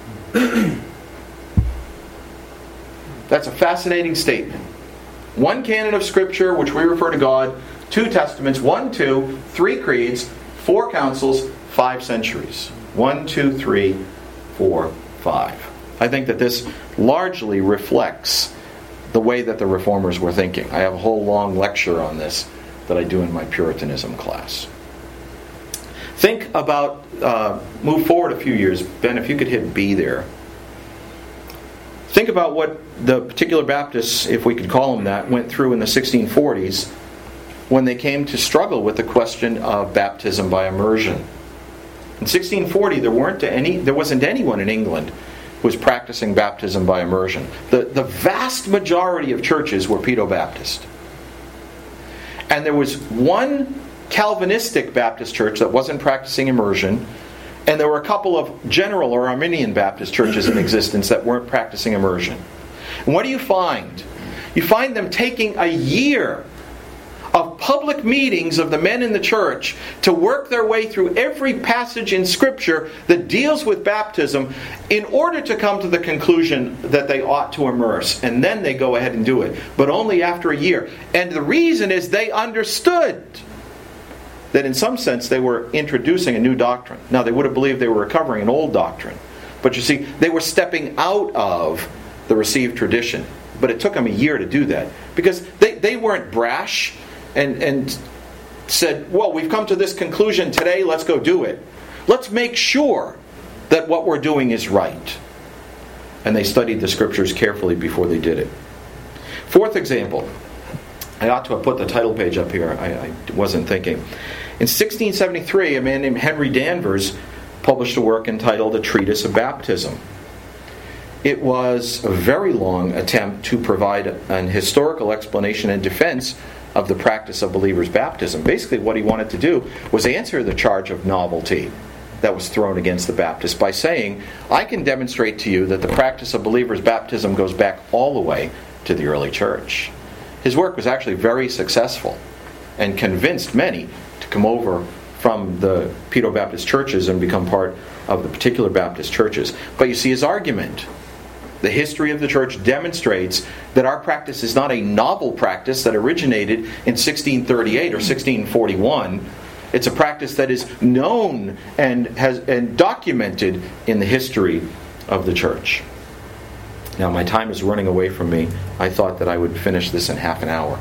That's a fascinating statement. 1 canon of Scripture, which we refer to God, 2 testaments, 1, 2, 3 creeds, 4 councils, 5 centuries. 1, 2, 3, 4, 5. I think that this largely reflects the way that the Reformers were thinking. I have a whole long lecture on this that I do in my Puritanism class. Think about, move forward a few years. Ben, if you could hit B there. Think about what the particular Baptists, if we could call them that, went through in the 1640s when they came to struggle with the question of baptism by immersion. In 1640, there wasn't anyone in England who was practicing baptism by immersion. The vast majority of churches were Pedo-Baptist. And there was one Calvinistic Baptist church that wasn't practicing immersion, and there were a couple of general or Arminian Baptist churches in existence that weren't practicing immersion. And what do you find? You find them taking a year of public meetings of the men in the church to work their way through every passage in Scripture that deals with baptism in order to come to the conclusion that they ought to immerse. And then they go ahead and do it. But only after a year. And the reason is they understood that in some sense they were introducing a new doctrine. Now they would have believed they were recovering an old doctrine. But you see, they were stepping out of the received tradition. But it took them a year to do that. Because they weren't brash and said, well, we've come to this conclusion today, let's go do it. Let's make sure that what we're doing is right. And they studied the Scriptures carefully before they did it. 4th example. I ought to have put the title page up here. I wasn't thinking. In 1673, a man named Henry Danvers published a work entitled A Treatise of Baptism. It was a very long attempt to provide an historical explanation and defense of the practice of believers' baptism. Basically, what he wanted to do was answer the charge of novelty that was thrown against the Baptists by saying, I can demonstrate to you that the practice of believers' baptism goes back all the way to the early church. His work was actually very successful and convinced many to come over from the Pedo-Baptist churches and become part of the particular Baptist churches. But you see his argument. The history of the church demonstrates that our practice is not a novel practice that originated in 1638 or 1641. It's a practice that is known and documented in the history of the church. Now, my time is running away from me. I thought that I would finish this in half an hour.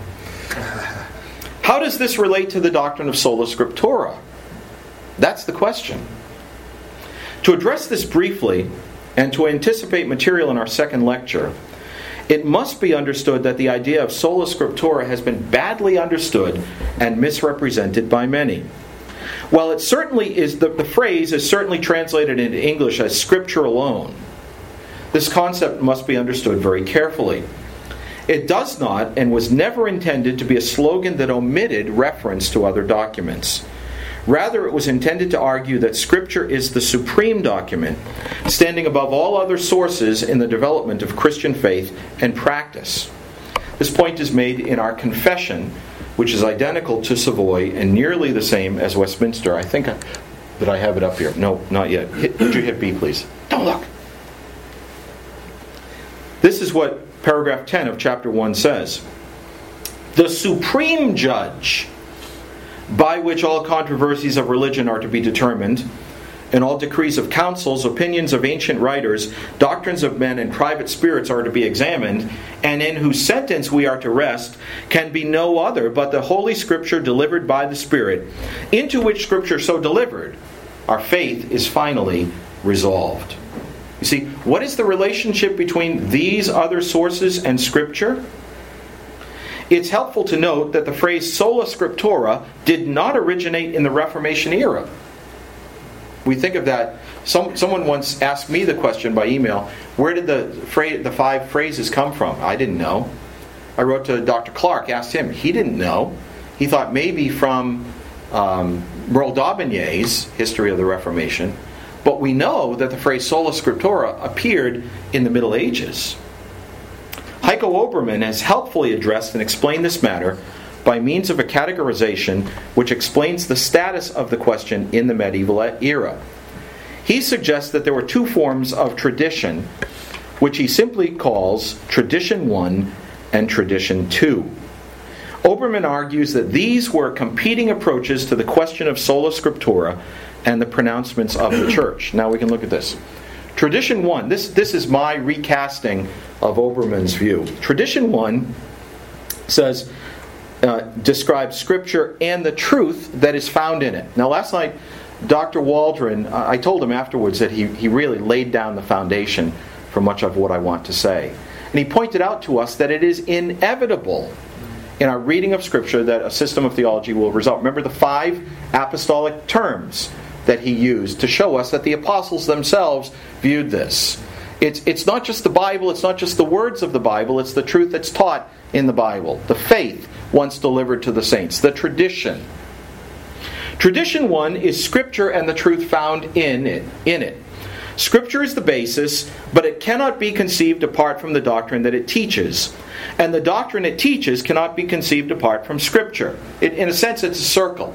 How does this relate to the doctrine of sola scriptura? That's the question. To address this briefly, and to anticipate material in our second lecture, it must be understood that the idea of sola scriptura has been badly understood and misrepresented by many. While it certainly is, the phrase is certainly translated into English as Scripture alone, this concept must be understood very carefully. It does not and was never intended to be a slogan that omitted reference to other documents. Rather, it was intended to argue that Scripture is the supreme document, standing above all other sources in the development of Christian faith and practice. This point is made in our confession, which is identical to Savoy and nearly the same as Westminster. I think that I have it up here. No, not yet. Could you hit B, please? Don't look. This is what paragraph 10 of chapter 1 says. The supreme judge, by which all controversies of religion are to be determined, and all decrees of councils, opinions of ancient writers, doctrines of men, and private spirits are to be examined, and in whose sentence we are to rest, can be no other but the Holy Scripture delivered by the Spirit, into which Scripture so delivered, our faith is finally resolved. You see, what is the relationship between these other sources and Scripture? It's helpful to note that the phrase sola scriptura did not originate in the Reformation era. We think of that. Someone once asked me the question by email, where did the 5 phrases come from? I didn't know. I wrote to Dr. Clark, asked him. He didn't know. He thought maybe from Merle Daubigny's History of the Reformation. But we know that the phrase sola scriptura appeared in the Middle Ages. Heiko Oberman has helpfully addressed and explained this matter by means of a categorization which explains the status of the question in the medieval era. He suggests that there were 2 forms of tradition, which he simply calls Tradition 1 and Tradition 2. Oberman argues that these were competing approaches to the question of sola scriptura and the pronouncements of the Church. Now we can look at this. Tradition 1, this is my recasting of Oberman's view. Tradition 1 says, describes Scripture and the truth that is found in it. Now last night, Dr. Waldron, I told him afterwards that he really laid down the foundation for much of what I want to say. And he pointed out to us that it is inevitable in our reading of Scripture that a system of theology will result. Remember the 5 apostolic terms that he used to show us that the apostles themselves viewed this. It's not just the Bible, it's not just the words of the Bible, it's the truth that's taught in the Bible. The faith once delivered to the saints. The tradition. Tradition 1 is Scripture and the truth found in it. Scripture is the basis, but it cannot be conceived apart from the doctrine that it teaches. And the doctrine it teaches cannot be conceived apart from Scripture. In a sense, it's a circle.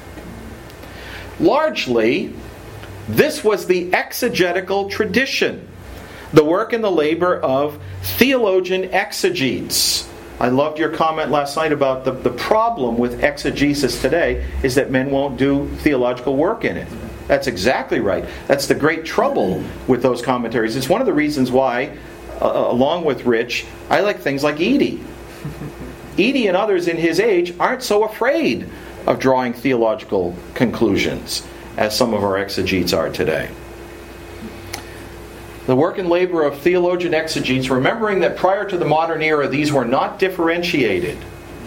Largely, this was the exegetical tradition, the work and the labor of theologian exegetes. I loved your comment last night about the problem with exegesis today is that men won't do theological work in it. That's exactly right. That's the great trouble with those commentaries. It's one of the reasons why, along with Rich, I like things like Eadie. Eadie and others in his age aren't so afraid of drawing theological conclusions as some of our exegetes are today. The work and labor of theologian exegetes, remembering that prior to the modern era, these were not differentiated.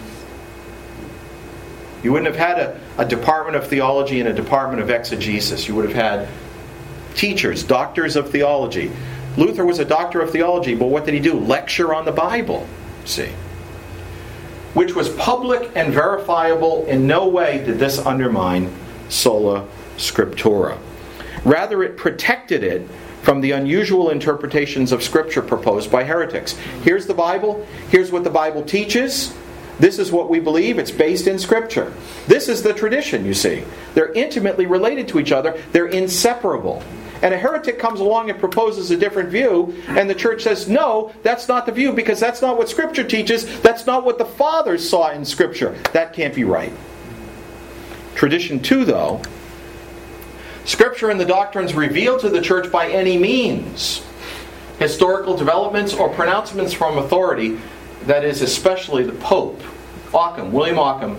You wouldn't have had a department of theology and a department of exegesis. You would have had teachers, doctors of theology. Luther was a doctor of theology, but what did he do? Lecture on the Bible, see. Which was public and verifiable. In no way did this undermine sola scriptura. Rather, it protected it from the unusual interpretations of Scripture proposed by heretics. Here's the Bible. Here's what the Bible teaches. This is what we believe. It's based in Scripture. This is the tradition, you see. They're intimately related to each other. They're inseparable. And a heretic comes along and proposes a different view, and the church says, no, that's not the view, because that's not what Scripture teaches. That's not what the fathers saw in Scripture. That can't be right. Tradition 2, though, Scripture and the doctrines revealed to the church by any means, historical developments or pronouncements from authority, that is especially the Pope, Occam, William Occam,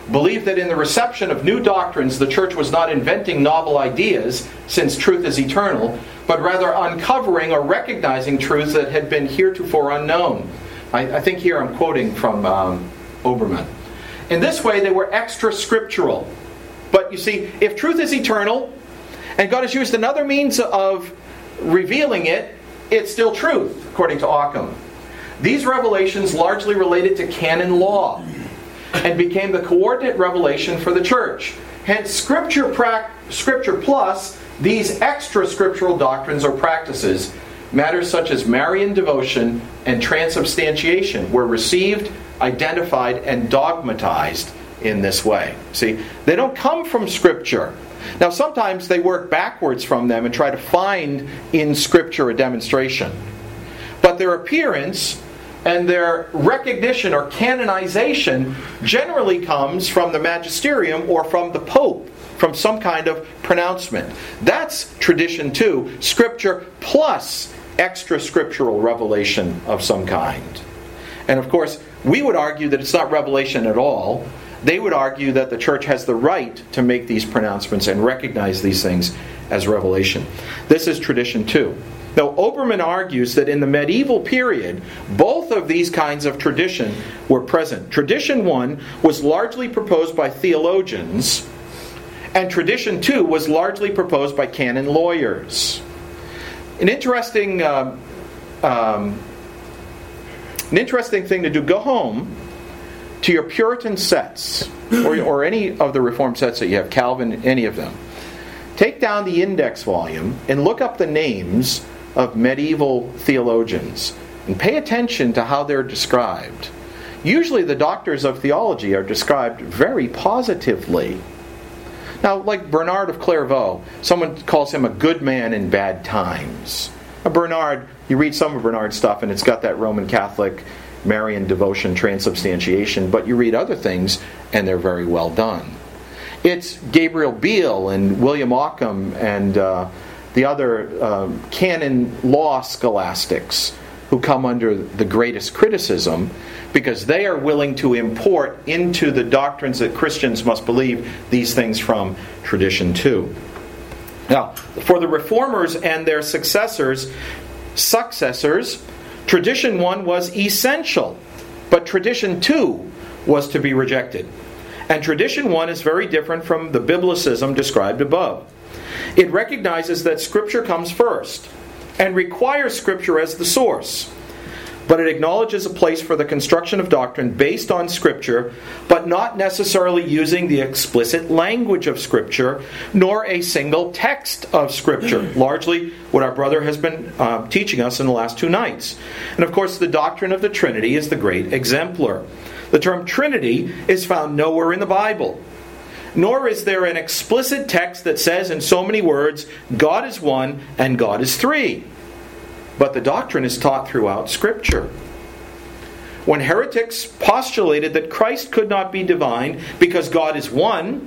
believed that in the reception of new doctrines, the church was not inventing novel ideas, since truth is eternal, but rather uncovering or recognizing truths that had been heretofore unknown. I think here I'm quoting from Obermann. In this way, they were extra-scriptural. But you see, if truth is eternal, and God has used another means of revealing it, it's still truth, according to Occam. These revelations largely related to canon law and became the coordinate revelation for the church. Hence, Scripture plus these extra scriptural doctrines or practices, matters such as Marian devotion and transubstantiation, were received, identified, and dogmatized in this way. See, they don't come from Scripture. Now, sometimes they work backwards from them and try to find in Scripture a demonstration. But their appearance and their recognition or canonization generally comes from the magisterium or from the Pope, from some kind of pronouncement. That's tradition too, Scripture plus extra scriptural revelation of some kind. And of course, we would argue that it's not revelation at all. They would argue that the church has the right to make these pronouncements and recognize these things as revelation. This is tradition too. Now, Obermann argues that in the medieval period, both of these kinds of tradition were present. Tradition 1 was largely proposed by theologians, and tradition 2 was largely proposed by canon lawyers. An interesting thing to do, go home to your Puritan sets, or any of the Reformed sets that you have, Calvin, any of them. Take down the index volume and look up the names of medieval theologians and pay attention to how they're described. Usually the doctors of theology are described very positively. Now, like Bernard of Clairvaux, someone calls him a good man in bad times. Now, Bernard, you read some of Bernard's stuff and it's got that Roman Catholic Marian devotion, transubstantiation, but you read other things and they're very well done. It's Gabriel Biel and William Occam and the other canon law scholastics who come under the greatest criticism because they are willing to import into the doctrines that Christians must believe these things from tradition too. Now, for the Reformers and their successors, tradition 1 was essential, but tradition 2 was to be rejected. And tradition 1 is very different from the biblicism described above. It recognizes that Scripture comes first and requires Scripture as the source. But it acknowledges a place for the construction of doctrine based on Scripture, but not necessarily using the explicit language of Scripture, nor a single text of Scripture. Largely what our brother has been teaching us in the last 2 nights. And of course, the doctrine of the Trinity is the great exemplar. The term Trinity is found nowhere in the Bible. Nor is there an explicit text that says in so many words, God is one and God is three. But the doctrine is taught throughout Scripture. When heretics postulated that Christ could not be divine because God is one,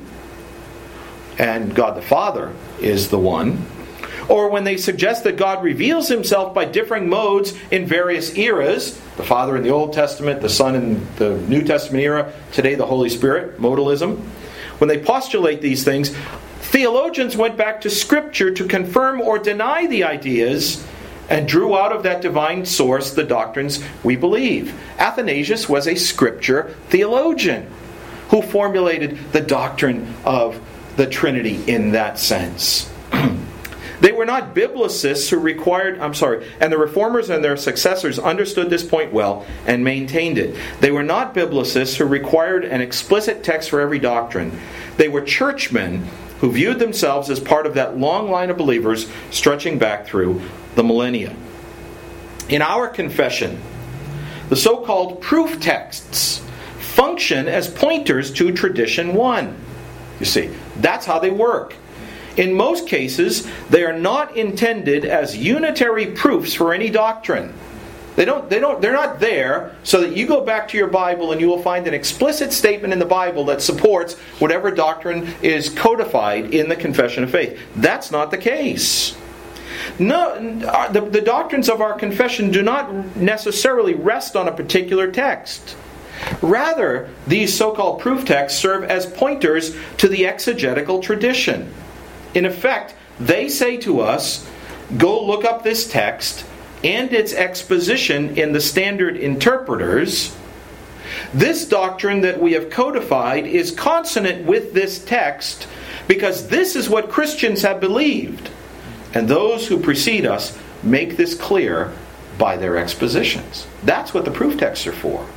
and God the Father is the one, or when they suggest that God reveals Himself by differing modes in various eras, the Father in the Old Testament, the Son in the New Testament era, today the Holy Spirit, modalism, when they postulate these things, theologians went back to Scripture to confirm or deny the ideas and drew out of that divine source the doctrines we believe. Athanasius was a Scripture theologian who formulated the doctrine of the Trinity in that sense. They were not biblicists who required, and the Reformers and their successors understood this point well and maintained it. They were not biblicists who required an explicit text for every doctrine. They were churchmen who viewed themselves as part of that long line of believers stretching back through the millennia. In our confession, the so-called proof texts function as pointers to tradition 1. You see, that's how they work. In most cases, they are not intended as unitary proofs for any doctrine. They're not there so that you go back to your Bible and you will find an explicit statement in the Bible that supports whatever doctrine is codified in the Confession of Faith. That's not the case. No, the doctrines of our confession do not necessarily rest on a particular text. Rather, these so-called proof texts serve as pointers to the exegetical tradition. In effect, they say to us, go look up this text and its exposition in the standard interpreters. This doctrine that we have codified is consonant with this text because this is what Christians have believed. And those who precede us make this clear by their expositions. That's what the proof texts are for.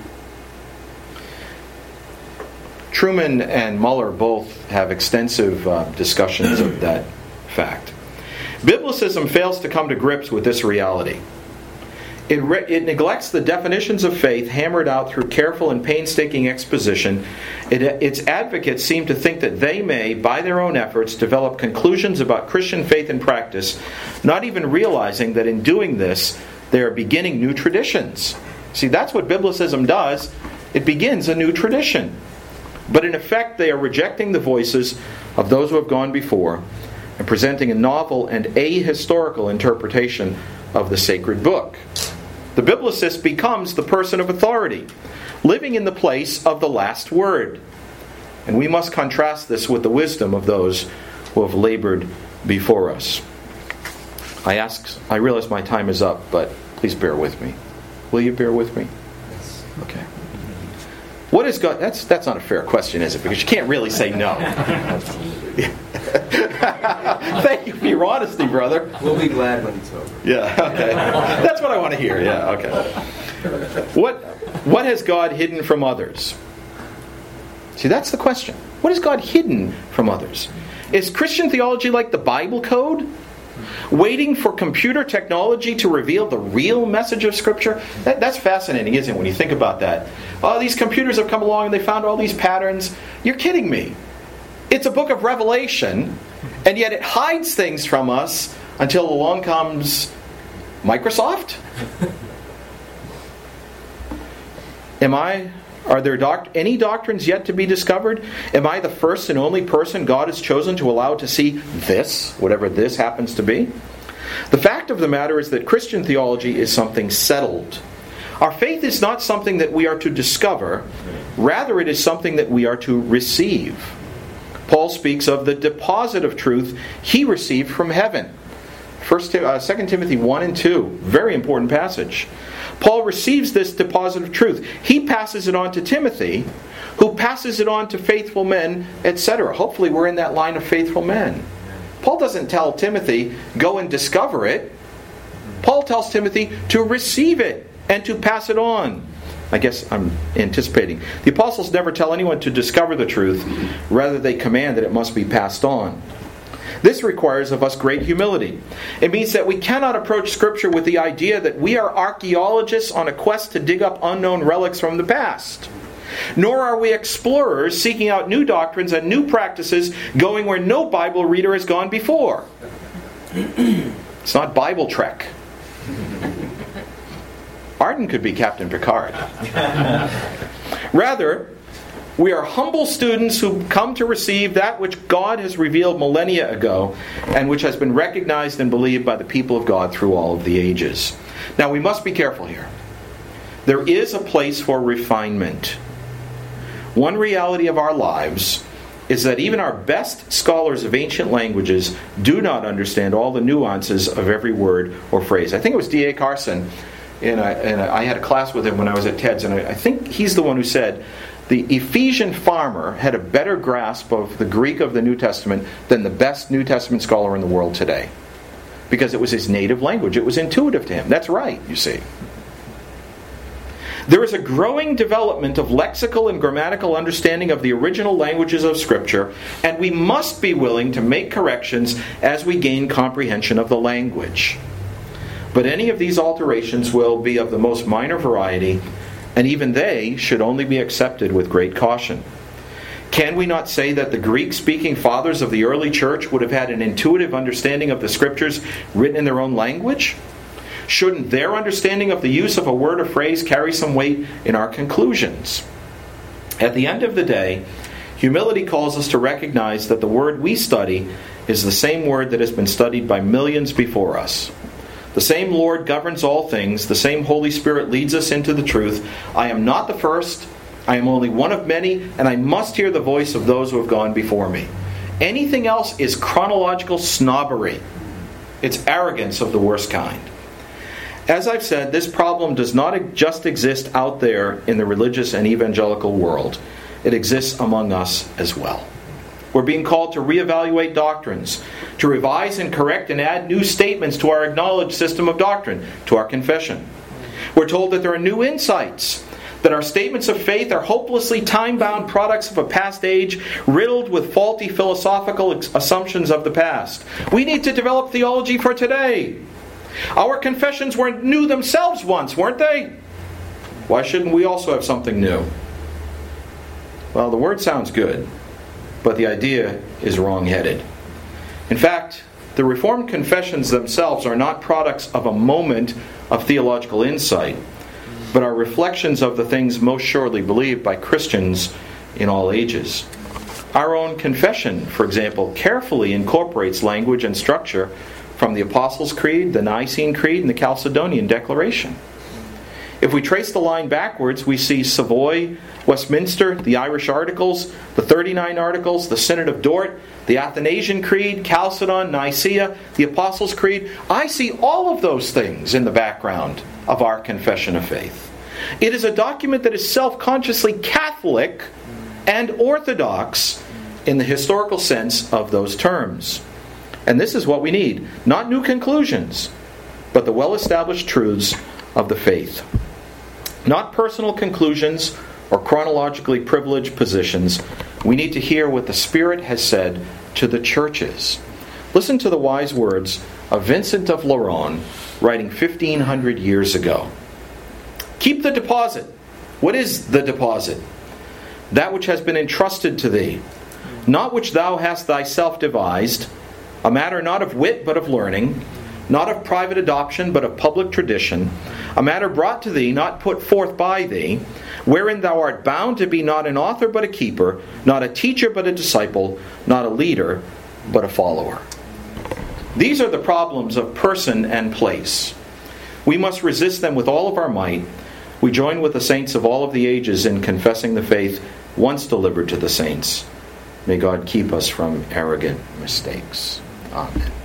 Truman and Muller both have extensive discussions of that fact. Biblicism fails to come to grips with this reality. It neglects the definitions of faith hammered out through careful and painstaking exposition. Its advocates seem to think that they may, by their own efforts, develop conclusions about Christian faith and practice, not even realizing that in doing this, they are beginning new traditions. See, that's what Biblicism does. It begins a new tradition. But in effect, they are rejecting the voices of those who have gone before and presenting a novel and ahistorical interpretation of the sacred book. The biblicist becomes the person of authority, living in the place of the last word. And we must contrast this with the wisdom of those who have labored before us. I realize my time is up, but please bear with me. Will you bear with me? Yes. Okay. What is God? That's not a fair question, is it? Because you can't really say no. Thank you for your honesty, brother. We'll be glad when it's over. Yeah, okay. That's what I want to hear. Yeah, okay. What has God hidden from others? See, that's the question. What has God hidden from others? Is Christian theology like the Bible code? Waiting for computer technology to reveal the real message of Scripture? That's fascinating, isn't it, when you think about that? Oh, these computers have come along and they found all these patterns. You're kidding me. It's a book of Revelation, and yet it hides things from us until along comes Microsoft? Are there any doctrines yet to be discovered? Am I the first and only person God has chosen to allow to see this, whatever this happens to be? The fact of the matter is that Christian theology is something settled. Our faith is not something that we are to discover. Rather, it is something that we are to receive. Paul speaks of the deposit of truth he received from heaven. 2 Timothy 1 and 2, very important passage. Paul receives this deposit of truth. He passes it on to Timothy, who passes it on to faithful men, etc. Hopefully we're in that line of faithful men. Paul doesn't tell Timothy, go and discover it. Paul tells Timothy to receive it and to pass it on. I guess I'm anticipating. The apostles never tell anyone to discover the truth. Rather, they command that it must be passed on. This requires of us great humility. It means that we cannot approach Scripture with the idea that we are archaeologists on a quest to dig up unknown relics from the past. Nor are we explorers seeking out new doctrines and new practices going where no Bible reader has gone before. It's not Bible Trek. Arden could be Captain Picard. Rather, we are humble students who come to receive that which God has revealed millennia ago and which has been recognized and believed by the people of God through all of the ages. Now, we must be careful here. There is a place for refinement. One reality of our lives is that even our best scholars of ancient languages do not understand all the nuances of every word or phrase. I think it was D.A. Carson, and I had a class with him when I was at TEDS, and I think he's the one who said, the Ephesian farmer had a better grasp of the Greek of the New Testament than the best New Testament scholar in the world today. Because it was his native language. It was intuitive to him. That's right, you see. There is a growing development of lexical and grammatical understanding of the original languages of Scripture, and we must be willing to make corrections as we gain comprehension of the language. But any of these alterations will be of the most minor variety, and even they should only be accepted with great caution. Can we not say that the Greek-speaking fathers of the early church would have had an intuitive understanding of the Scriptures written in their own language? Shouldn't their understanding of the use of a word or phrase carry some weight in our conclusions? At the end of the day, humility calls us to recognize that the word we study is the same word that has been studied by millions before us. The same Lord governs all things. The same Holy Spirit leads us into the truth. I am not the first. I am only one of many, and I must hear the voice of those who have gone before me. Anything else is chronological snobbery. It's arrogance of the worst kind. As I've said, this problem does not just exist out there in the religious and evangelical world. It exists among us as well. We're being called to reevaluate doctrines, to revise and correct and add new statements to our acknowledged system of doctrine, to our confession. We're told that there are new insights, that our statements of faith are hopelessly time-bound products of a past age, riddled with faulty philosophical assumptions of the past. We need to develop theology for today. Our confessions were new themselves once, weren't they? Why shouldn't we also have something new? Well, the word sounds good, but the idea is wrong-headed. In fact, the Reformed confessions themselves are not products of a moment of theological insight, but are reflections of the things most surely believed by Christians in all ages. Our own confession, for example, carefully incorporates language and structure from the Apostles' Creed, the Nicene Creed, and the Chalcedonian Declaration. If we trace the line backwards, we see Savoy, Westminster, the Irish Articles, the 39 Articles, the Synod of Dort, the Athanasian Creed, Chalcedon, Nicaea, the Apostles' Creed. I see all of those things in the background of our confession of faith. It is a document that is self-consciously Catholic and Orthodox in the historical sense of those terms. And this is what we need. Not new conclusions, but the well-established truths of the faith. Not personal conclusions or chronologically privileged positions. We need to hear what the Spirit has said to the churches. Listen to the wise words of Vincent of Lérone, writing 1,500 years ago. Keep the deposit. What is the deposit? That which has been entrusted to thee, not which thou hast thyself devised, a matter not of wit but of learning, not of private adoption but of public tradition, a matter brought to thee, not put forth by thee, wherein thou art bound to be not an author but a keeper, not a teacher but a disciple, not a leader but a follower. These are the problems of person and place. We must resist them with all of our might. We join with the saints of all of the ages in confessing the faith once delivered to the saints. May God keep us from arrogant mistakes. Amen.